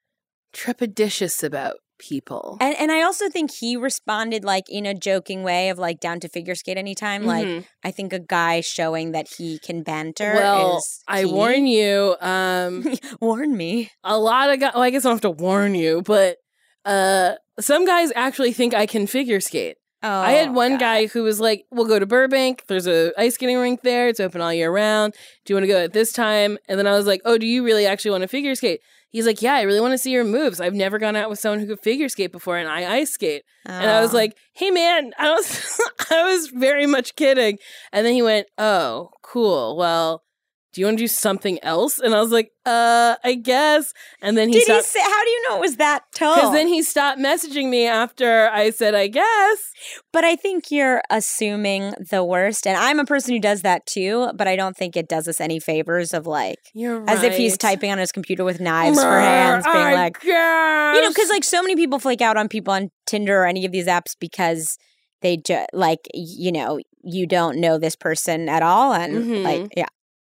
trepidatious about people. And and I also think he responded, like, in a joking way of, like, down to figure skate anytime. Like, Mhm. I think a guy showing that he can banter Well, is I key. warn you, um, Warn me. a lot of guys, well, I guess I don't have to warn you, but uh, some guys actually think I can figure skate. Oh, I had one God. guy who was like, we'll go to Burbank. There's a ice skating rink there. It's open all year round. Do you want to go at this time? And then I was like, oh, do you really actually want to figure skate? He's like, yeah, I really want to see your moves. I've never gone out with someone who could figure skate before, and I ice skate. And I was Oh. like, hey, man, I was, I was very much kidding. And then he went, oh, cool. Well, do you want to do something else? And I was like, uh, I guess. And then he Did stopped. he say, how do you know it was that tone? Because then he stopped messaging me after I said, I guess. But I think you're assuming the worst. And I'm a person who does that too, but I don't think it does us any favors of, like, You're right. as if he's typing on his computer with knives for hands, being I like, guess. you know, because, like, so many people flake out on people on Tinder or any of these apps because they just, like, you know, you don't know this person at all. And, Mhm. like, yeah.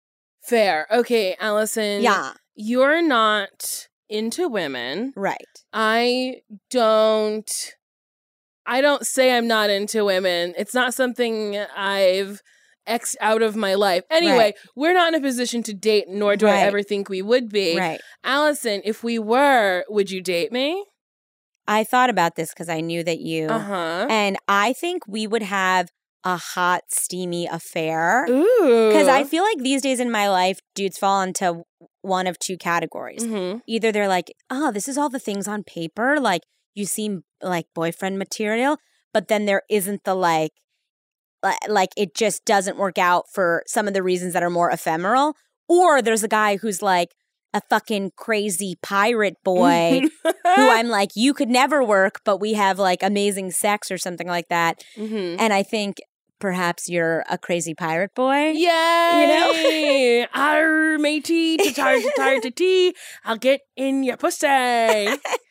Fair. Okay, Allison. Yeah. You're not into women. Right. I don't I don't say I'm not into women. It's not something I've X'd out of my life. Anyway, Right. we're not in a position to date, nor do I Right. ever think we would be. Right. Allison, if we were, would you date me? I thought about this because I knew that you, Uh-huh. and I think we would have a hot, steamy affair. Ooh. Because I feel like these days in my life, dudes fall into one of two categories. Mm-hmm. Either they're like, oh, this is all the things on paper. Like, you seem like boyfriend material. But then there isn't the, like, li- like, it just doesn't work out for some of the reasons that are more ephemeral. Or there's a guy who's like a fucking crazy pirate boy who I'm like, you could never work, but we have, like, amazing sex or something like that. Mm-hmm. And I think perhaps you're a crazy pirate boy. Yay! You know? Arr, matey, ta-tar, ta-tar, ta-tee. I'll get in your pussy.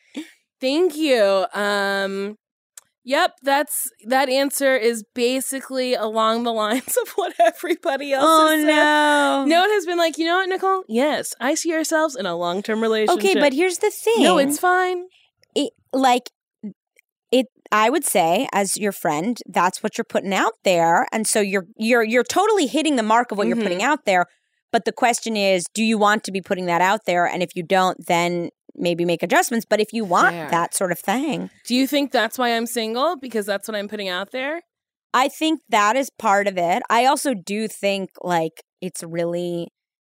Thank you. Um, yep, that's that answer is basically along the lines of what everybody else Oh, has said. no. No one has been like, you know what, Nicole? Yes, I see ourselves in a long-term relationship. Okay, but here's the thing. no, it's fine. it, like it. I would say, as your friend, that's what you're putting out there, and so you're you're you're totally hitting the mark of what Mhm. you're putting out there. But the question is, do you want to be putting that out there? And if you don't, then maybe make adjustments. But if you want Fair. that sort of thing, Do you think that's why I'm single? Because that's what I'm putting out there? I think that is part of it. I also do think, like, it's really,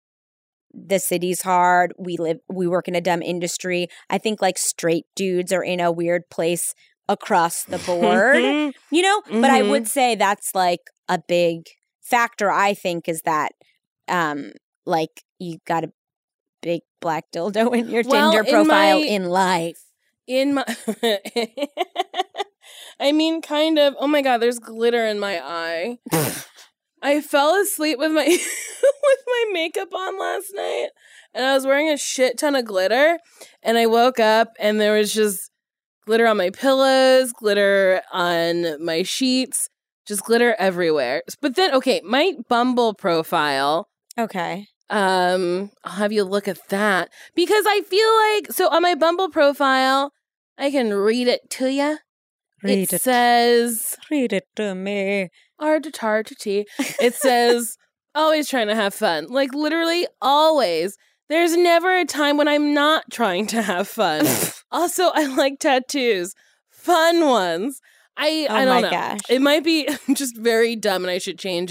the city's hard. We live, we work in a dumb industry. I think, like, straight dudes are in a weird place across the board, you know? But I Mhm. would say that's, like, a big factor, I think, is that, um, like, you got a big black dildo in your Well, Tinder in profile my- in life. In my I mean, kind of. Oh my god, there's glitter in my eye. I fell asleep with my with my makeup on last night, and I was wearing a shit ton of glitter, and I woke up and there was just glitter on my pillows, glitter on my sheets, just glitter everywhere. But then, okay, my Bumble profile, Okay. um, I'll have you look at that because I feel like so on my Bumble profile, I can read it to you. Read it, it. says Read it to me. R to tar to T. It says always trying to have fun. Like literally always. There's never a time when I'm not trying to have fun. Also, I like tattoos. Fun ones. I Oh I don't my know. gosh. It might be just very dumb and I should change it.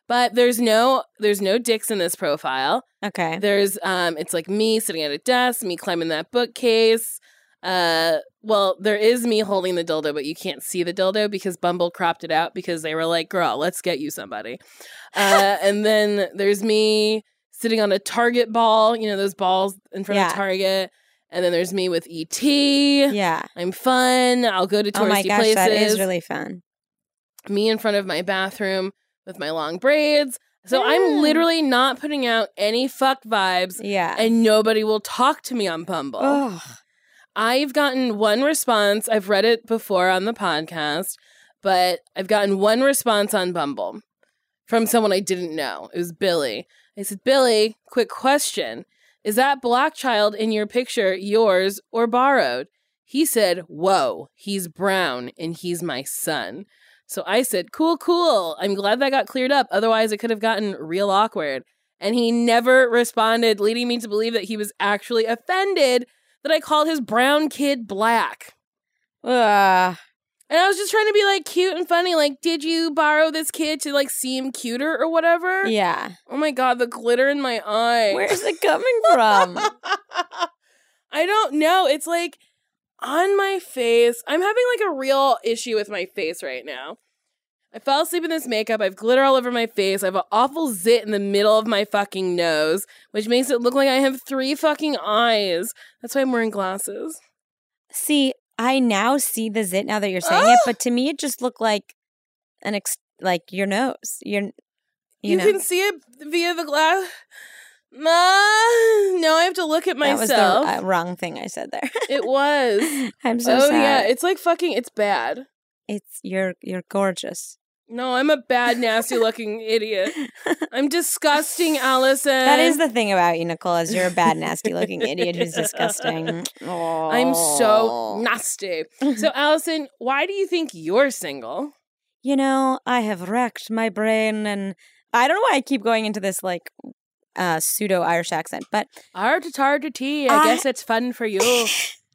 But there's no there's no dicks in this profile. Okay. There's um it's like me sitting at a desk, me climbing that bookcase. Uh well, there is me holding the dildo, but you can't see the dildo because Bumble cropped it out because they were like, "Girl, let's get you somebody." Uh and then there's me sitting on a Target ball, you know, those balls in front Yeah. of Target. And then there's me with E T. Yeah. I'm fun. I'll go to touristy Oh my gosh, places. that is really fun. Me in front of my bathroom with my long braids. So Yeah. I'm literally not putting out any fuck vibes, Yeah. and nobody will talk to me on Bumble. Oh. I've gotten one response. I've read it before on the podcast, but I've gotten one response on Bumble from someone I didn't know. It was Billy. I said, Billy, quick question. Is that black child in your picture yours or borrowed? He said, whoa, he's brown and he's my son. So I said, cool, cool. I'm glad that got cleared up. Otherwise, it could have gotten real awkward. And he never responded, leading me to believe that he was actually offended that I called his brown kid black. Ugh. And I was just trying to be like cute and funny. Like, did you borrow this kid to like seem cuter or whatever? Yeah. Oh my God, the glitter in my eye. Where's it coming from? I don't know. It's like on my face. I'm having like a real issue with my face right now. I fell asleep in this makeup. I have glitter all over my face. I have an awful zit in the middle of my fucking nose, which makes it look like I have three fucking eyes. That's why I'm wearing glasses. See, I now see the zit now that you're saying it, but to me it just looked like an ex- like your nose. You're, you, You know. can see it via the glass. Ma, now I have to look at That was myself. the uh, wrong thing I said there. It was. I'm so oh sad. yeah, it's like fucking. It's bad. It's you're you're gorgeous. No, I'm a bad, nasty looking idiot. I'm disgusting, Allison. That is the thing about you, Nicole, is you're a bad, nasty looking idiot who's disgusting. Oh. I'm so nasty. So, Allison, why do you think you're single? You know, I have wrecked my brain, and I don't know why I keep going into this like uh, pseudo Irish accent, but Art to tar to tea. I I- guess it's fun for you.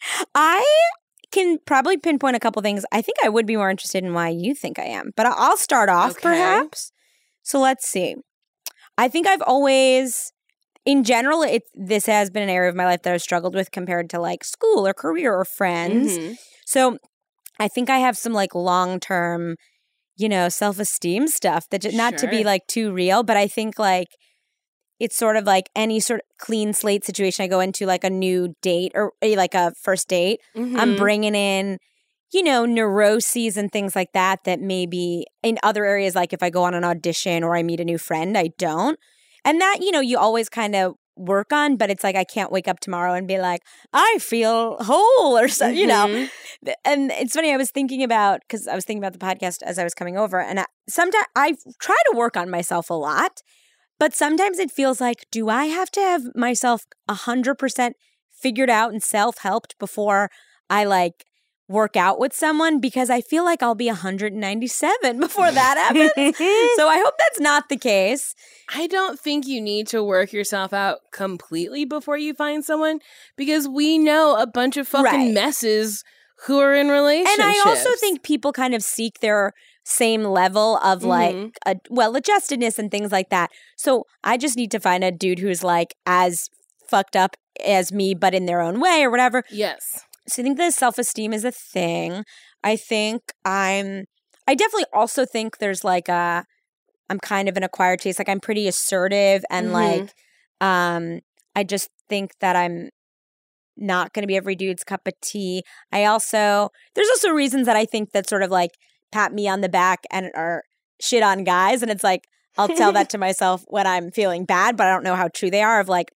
I can probably pinpoint a couple things. I think I would be more interested in why you think I am, but I'll start off Okay. perhaps. So let's see. I think I've always, in general, it this has been an area of my life that I've struggled with compared to like school or career or friends. Mhm. So I think I have some like long term, you know, self esteem stuff that just, not to be Sure. like too real, but I think like it's sort of like any sort of clean slate situation I go into, like a new date or eh, like a first date. I'm Mhm. bringing in, you know, neuroses and things like that that maybe in other areas, like if I go on an audition or I meet a new friend, I don't. And that, you know, you always kind of work on, but it's like I can't wake up tomorrow and be like, I feel whole or so, you know. Mhm. Th- And it's funny, I was thinking about, because I was thinking about the podcast as I was coming over, and I, sometimes I try to work on myself a lot, but sometimes it feels like, do I have to have myself one hundred percent figured out and self-helped before I like work out with someone? Because I feel like I'll be one hundred ninety-seven before that happens. So I hope that's not the case. I don't think you need to work yourself out completely before you find someone because we know a bunch of fucking Right. messes who are in relationships. And I also think people kind of seek their same level of like Mhm. a well-adjustedness and things like that. So I just need to find a dude who's like as fucked up as me, but in their own way or whatever. Yes. So I think the self-esteem is a thing. I think I'm, I definitely also think there's like a, I'm kind of an acquired taste. Like I'm pretty assertive and Mhm. like, um, I just think that I'm not going to be every dude's cup of tea. I also, there's also reasons that I think that sort of like pat me on the back and are shit on guys. And it's like, I'll tell that to myself when I'm feeling bad, but I don't know how true they are of like,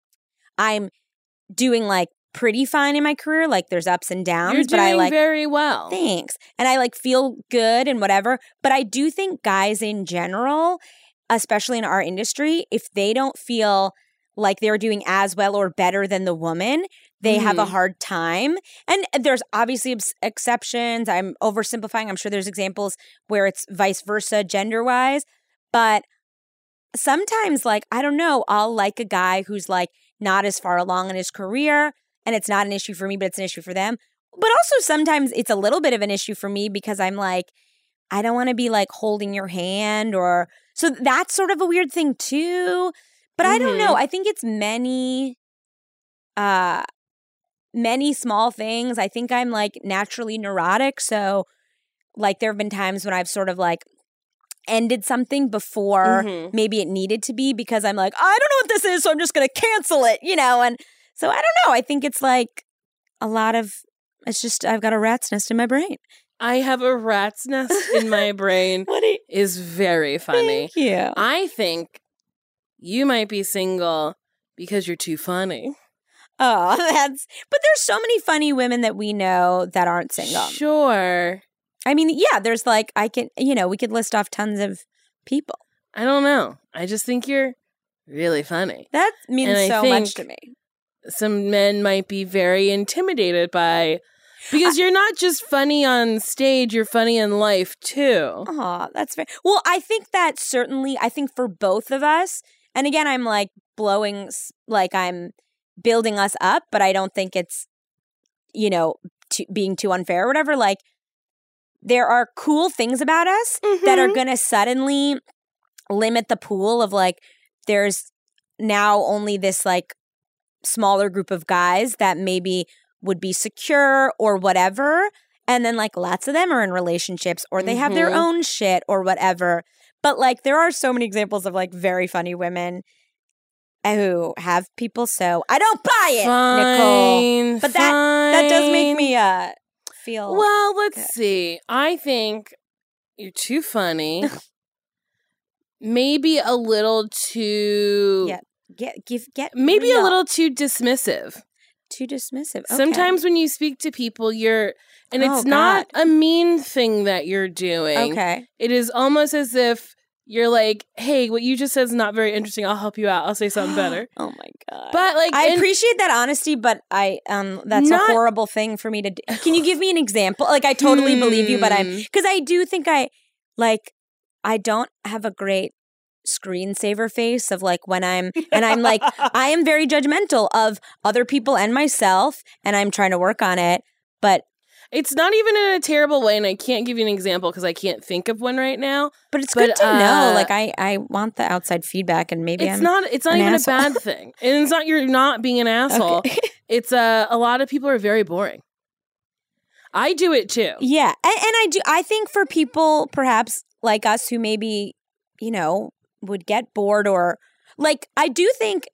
I'm doing like pretty fine in my career. Like there's ups and downs, You're but I doing like, very well. thanks. And I like feel good and whatever. But I do think guys in general, especially in our industry, if they don't feel like they're doing as well or better than the woman, they have a Mhm. hard time. And there's obviously ex- exceptions. I'm oversimplifying. I'm sure there's examples where it's vice versa gender wise. But sometimes, like, I don't know, I'll like a guy who's like not as far along in his career and it's not an issue for me, but it's an issue for them. But also sometimes it's a little bit of an issue for me because I'm like, I don't want to be like holding your hand or So that's sort of a weird thing too. But I don't Mhm. know. I think it's many, uh, many small things. I think I'm like naturally neurotic. So like there have been times when I've sort of like ended something before Mhm. maybe it needed to be because I'm like, I don't know what this is, so I'm just going to cancel it, you know? And so I don't know. I think it's like a lot of, it's just, I've got a rat's nest in my brain. I have a rat's nest in my brain What do you, is very funny. Thank you. I think you might be single because you're too funny. Oh, that's, but there's so many funny women that we know that aren't single. Sure. I mean, yeah, there's like, I can, you know, we could list off tons of people. I don't know. I just think you're really funny. That means And I so think much to me. Some men might be very intimidated by, because you're not just funny on stage, you're funny in life too. Oh, that's very, well, I think that certainly, I think for both of us, and again, I'm like blowing, s- like I'm building us up, but I don't think it's, you know, to, being too unfair or whatever. Like, there are cool things about us that are Mhm. going to suddenly limit the pool of like, there's now only this like smaller group of guys that maybe would be secure or whatever. And then like lots of them are in relationships or they have their Mhm. own shit or whatever. But like there are so many examples of like very funny women who have people. So I don't buy it, Nicole. Fine, But that that does make fine. me uh feel Well, let's good. see. I think you're too funny. Maybe a little too. Yeah. get give get Maybe a real. little too dismissive. too dismissive. Okay. Sometimes when you speak to people, you're. And it's Oh, not God. a mean thing that you're doing. Okay. It is almost as if you're like, hey, what you just said is not very interesting. I'll help you out. I'll say something better. Oh my God. But like, I and- appreciate that honesty, but I um that's Not- a horrible thing for me to do. Can you give me an example? Like I totally believe you, but I'm Hmm. because I do think I like I don't have a great screensaver face of like when I'm and I'm like I am very judgmental of other people and myself and I'm trying to work on it. But It's not even in a terrible way, and I can't give you an example because I can't think of one right now. but it's But, good to know. uh, Like I I want the outside feedback and maybe It's I'm not. It's not an even asshole. a bad thing, and it's not. You're not being an asshole. Okay. It's uh, a lot of people are very boring. I do it too. Yeah. And, and I do, I think for people perhaps like us who maybe, you know, would get bored or like, I do think,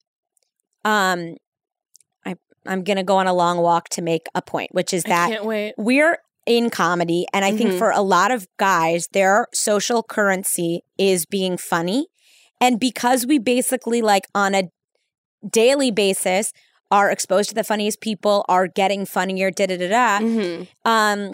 um, I, I'm going to go on a long walk to make a point, which is I that can't wait. we're in comedy. And I think Mhm. for a lot of guys, their social currency is being funny. And because we basically like on a daily basis are exposed to the funniest people, are getting funnier, da da da da. Mhm. Um,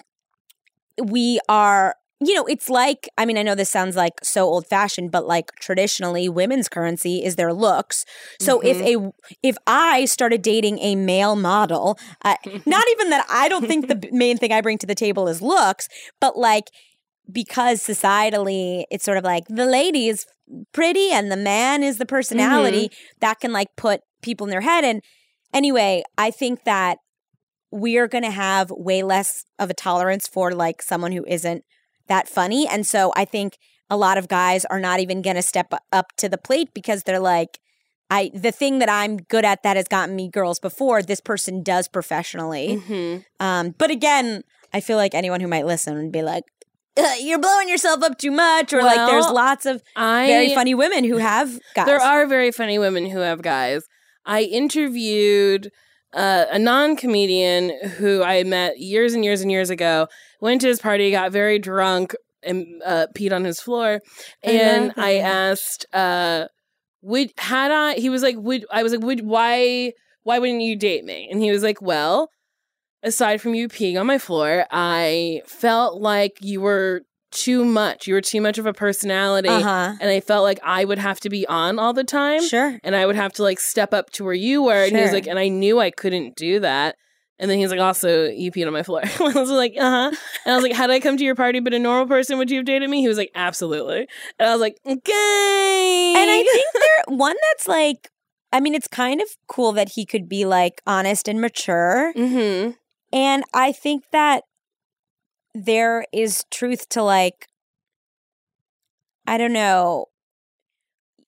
we are, you know, it's like, I mean, I know this sounds like so old fashioned, but like traditionally women's currency is their looks. So if a, if I started dating a male model, uh, not even that I don't think the b- main thing I bring to the table is looks, but like, because societally it's sort of like the lady is pretty and the man is the personality that can like put people in their head. And anyway, I think that we're going to have way less of a tolerance for like someone who isn't that funny. And so I think a lot of guys are not even going to step up to the plate because they're like, I the thing that I'm good at that has gotten me girls before, this person does professionally. Mhm. Um, but again, I feel like anyone who might listen would be like, "Uh, you're blowing yourself up too much. Or like there's Well, lots of I very funny women who have guys. There are very funny women who have guys. I interviewed uh, a non-comedian who I met years and years and years ago. Went to his party, got very drunk, and uh, peed on his floor. I And love I that. asked, uh, "Would had I?" He was like, "Would I was like, would why why wouldn't you date me?" And he was like, "Well, aside from you peeing on my floor, I felt like you were too much. You were too much of a personality." Uh-huh. And I felt like I would have to be on all the time. Sure. And I would have to like step up to where you were. And he was Sure. like, and I knew I couldn't do that. And then he's like, also, you peed on my floor. I was like, uh huh. And I was like, had I come to your party but a normal person, would you have dated me? He was like, absolutely. And I was like, okay. And I think there one that's like, I mean, it's kind of cool that he could be like honest and mature. Mm-hmm. And I think that there is truth to like, I don't know,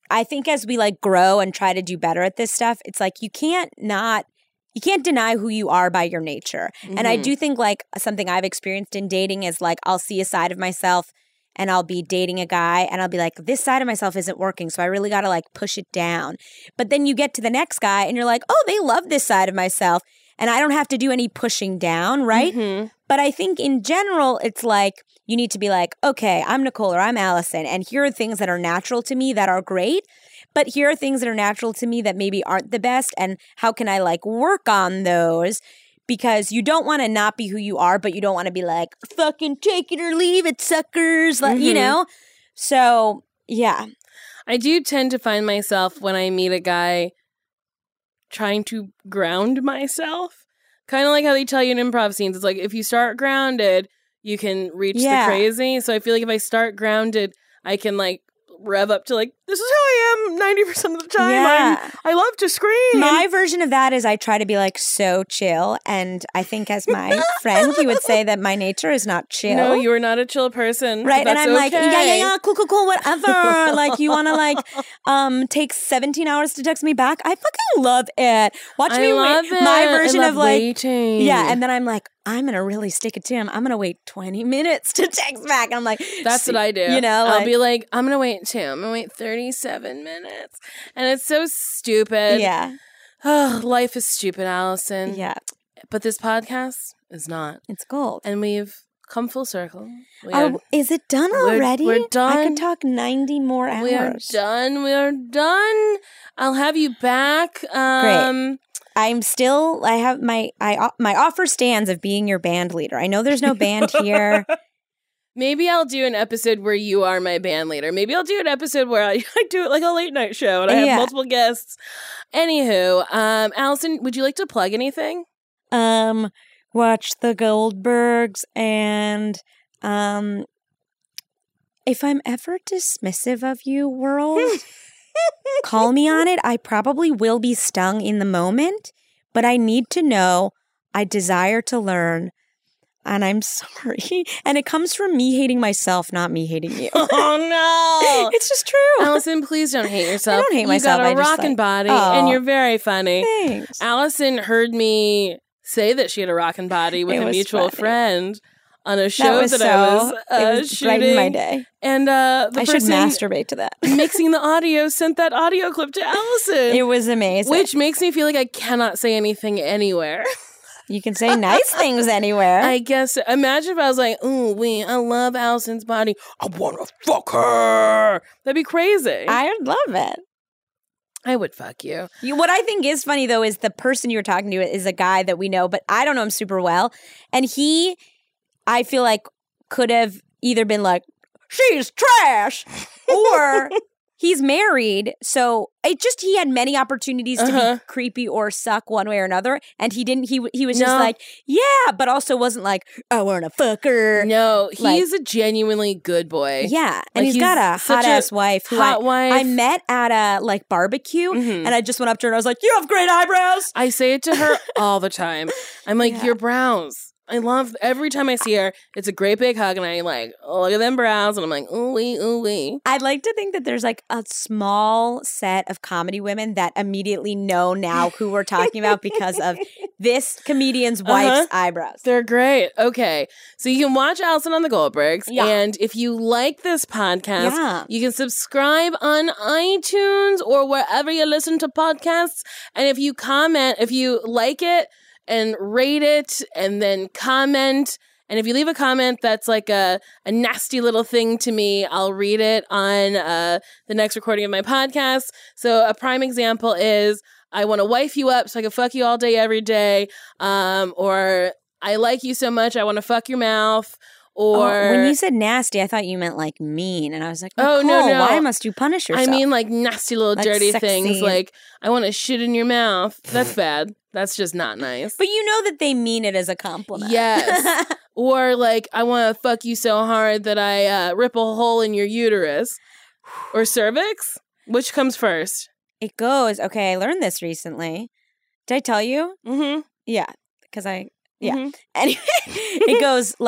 I think as we like grow and try to do better at this stuff, it's like you can't not, you can't deny who you are by your nature. Mm-hmm. And I do think like something I've experienced in dating is like I'll see a side of myself and I'll be dating a guy and I'll be like, this side of myself isn't working. So I really got to like push it down. But then you get to the next guy and you're like, oh, they love this side of myself. And I don't have to do any pushing down, right? Mm-hmm. But I think in general, it's like you need to be like, okay, I'm Nicole or I'm Allison. And here are things that are natural to me that are great. But here are things that are natural to me that maybe aren't the best. And how can I like work on those? Because you don't want to not be who you are, but you don't want to be like, fucking take it or leave it, suckers. Mm-hmm. You know? So, yeah. I do tend to find myself when I meet a guy trying to ground myself. Kind of like how they tell you in improv scenes. It's like, if you start grounded, you can reach yeah. the crazy. So I feel like if I start grounded, I can like rev up to like, this is how I am ninety percent of the time. Yeah. I'm, I love to scream. My version of that is I try to be like so chill. And I think as my friend, you would say that my nature is not chill. No, you are not a chill person. Right. And I'm okay. like, yeah, yeah, yeah, cool, cool, cool, whatever. Like, you want to like um take seventeen hours to text me back? I fucking love it. Watch I me love wait. It. My version I love of like, waiting. Yeah. And then I'm like, I'm going to really stick it to him. I'm going to wait twenty minutes to text back. I'm like, that's what I do. You know, I'll like, be like, I'm going to wait too. I'm going to wait thirty-seven minutes. And it's so stupid. Yeah. Oh, life is stupid, Allison. Yeah. But this podcast is not. It's gold. And we've come full circle. We oh, are, is it done already? We're, we're done. I could talk ninety more hours. We are done. We are done. I'll have you back. Um, Great. I'm still, I have my, I, my offer stands of being your band leader. I know there's no band here. Maybe I'll do an episode where you are my band leader. Maybe I'll do an episode where I, I do it like a late night show and I have yeah. multiple guests. Anywho, um, Allison, would you like to plug anything? Um, watch the Goldbergs and, um, if I'm ever dismissive of you, world, call me on it. I probably will be stung in the moment, but I need to know, I desire to learn, and I'm sorry. And it comes from me hating myself, not me hating you. Oh, no. It's just true. Allison, please don't hate yourself. I don't hate myself. You got a I just, rockin' like, body, oh, and you're very funny. Thanks. Allison heard me say that she had a rockin' body with it a mutual funny. friend on a show that, that, that so, I was, uh, it was shooting. my day. And uh, the I person should masturbate to that. mixing the audio sent that audio clip to Allison. It was amazing. Which makes me feel like I cannot say anything anywhere. You can say nice things anywhere. I guess. Imagine if I was like, ooh, wait, I love Allison's body. I want to fuck her. That'd be crazy. I would love it. I would fuck you. you. What I think is funny, though, is the person you're talking to is a guy that we know, but I don't know him super well. And he, I feel like, could have either been like, she's trash, or he's married. So it just, he had many opportunities to uh-huh. be creepy or suck one way or another. And he didn't, he he was just no. like, yeah, but also wasn't like, I want to fuck her. No, like, he's a genuinely good boy. Yeah. And like, he's, he's got a hot ass wife who hot I, wife. I met at a like barbecue mm-hmm. and I just went up to her and I was like, you have great eyebrows. I say it to her all the time. I'm like, yeah. your brows. I love, every time I see her, it's a great big hug, and I like, oh, look at them brows, and I'm like, ooh wee, ooh wee. I'd like to think that there's like a small set of comedy women that immediately know now who we're talking about because of this comedian's wife's uh-huh. eyebrows. They're great. Okay. So you can watch Allison on the Goldbergs, yeah. and if you like this podcast, yeah. you can subscribe on iTunes or wherever you listen to podcasts, and if you comment, if you like it, and rate it, and then comment. And if you leave a comment that's like a, a nasty little thing to me, I'll read it on uh, the next recording of my podcast. So a prime example is, I want to wife you up so I can fuck you all day, every day. Um, or, I like you so much, I want to fuck your mouth. Or oh, when you said nasty, I thought you meant like mean. And I was like, oh, no, no. Why must you punish yourself? I mean like nasty little like dirty sexy. things. Like, I want to shit in your mouth. That's bad. That's just not nice. But you know that they mean it as a compliment. Yes. Or like, I want to fuck you so hard that I uh, rip a hole in your uterus. Or cervix. Which comes first? It goes, okay, I learned this recently. Did I tell you? Mm-hmm. Yeah, because I, yeah. Mm-hmm. Anyway, it goes like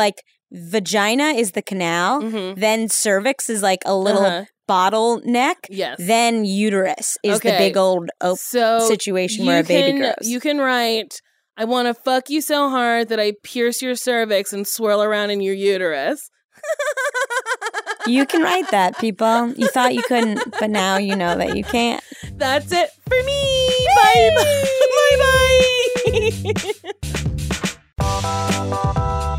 vagina is the canal, Mhm. then cervix is like a little Uh-huh. bottleneck, Yes. then uterus is the Okay. big old op- So situation you where a baby can, grows. You can write, I want to fuck you so hard that I pierce your cervix and swirl around in your uterus. You can write that, people. You thought you couldn't, but now you know that you can't. That's it for me. Bye bye. Bye bye.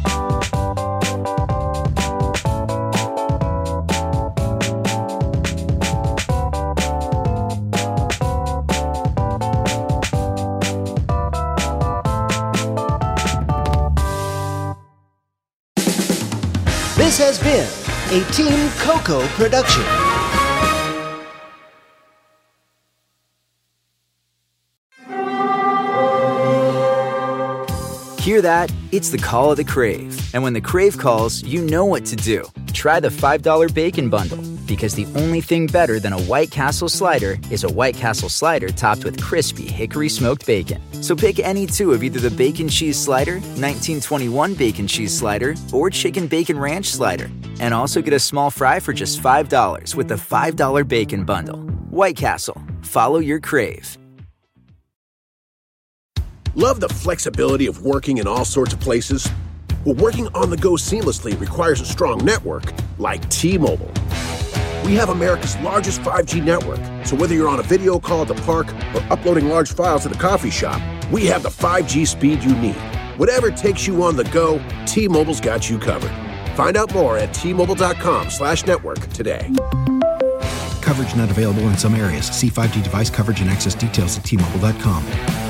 This has been a Team Coco production. Hear that? It's the call of the Crave. And when the Crave calls, you know what to do. Try the five dollar Bacon Bundle, because the only thing better than a White Castle slider is a White Castle slider topped with crispy hickory smoked bacon. So pick any two of either the Bacon Cheese Slider, nineteen twenty-one Bacon Cheese Slider, or Chicken Bacon Ranch Slider. And also get a small fry for just five dollars with the five dollar Bacon Bundle. White Castle. Follow your Crave. Love the flexibility of working in all sorts of places? Well, working on the go seamlessly requires a strong network like T-Mobile. We have America's largest five G network, so whether you're on a video call at the park or uploading large files at a coffee shop, we have the five G speed you need. Whatever takes you on the go, T-Mobile's got you covered. Find out more at T-Mobile.com slash network today. Coverage not available in some areas. See five G device coverage and access details at T Mobile dot com.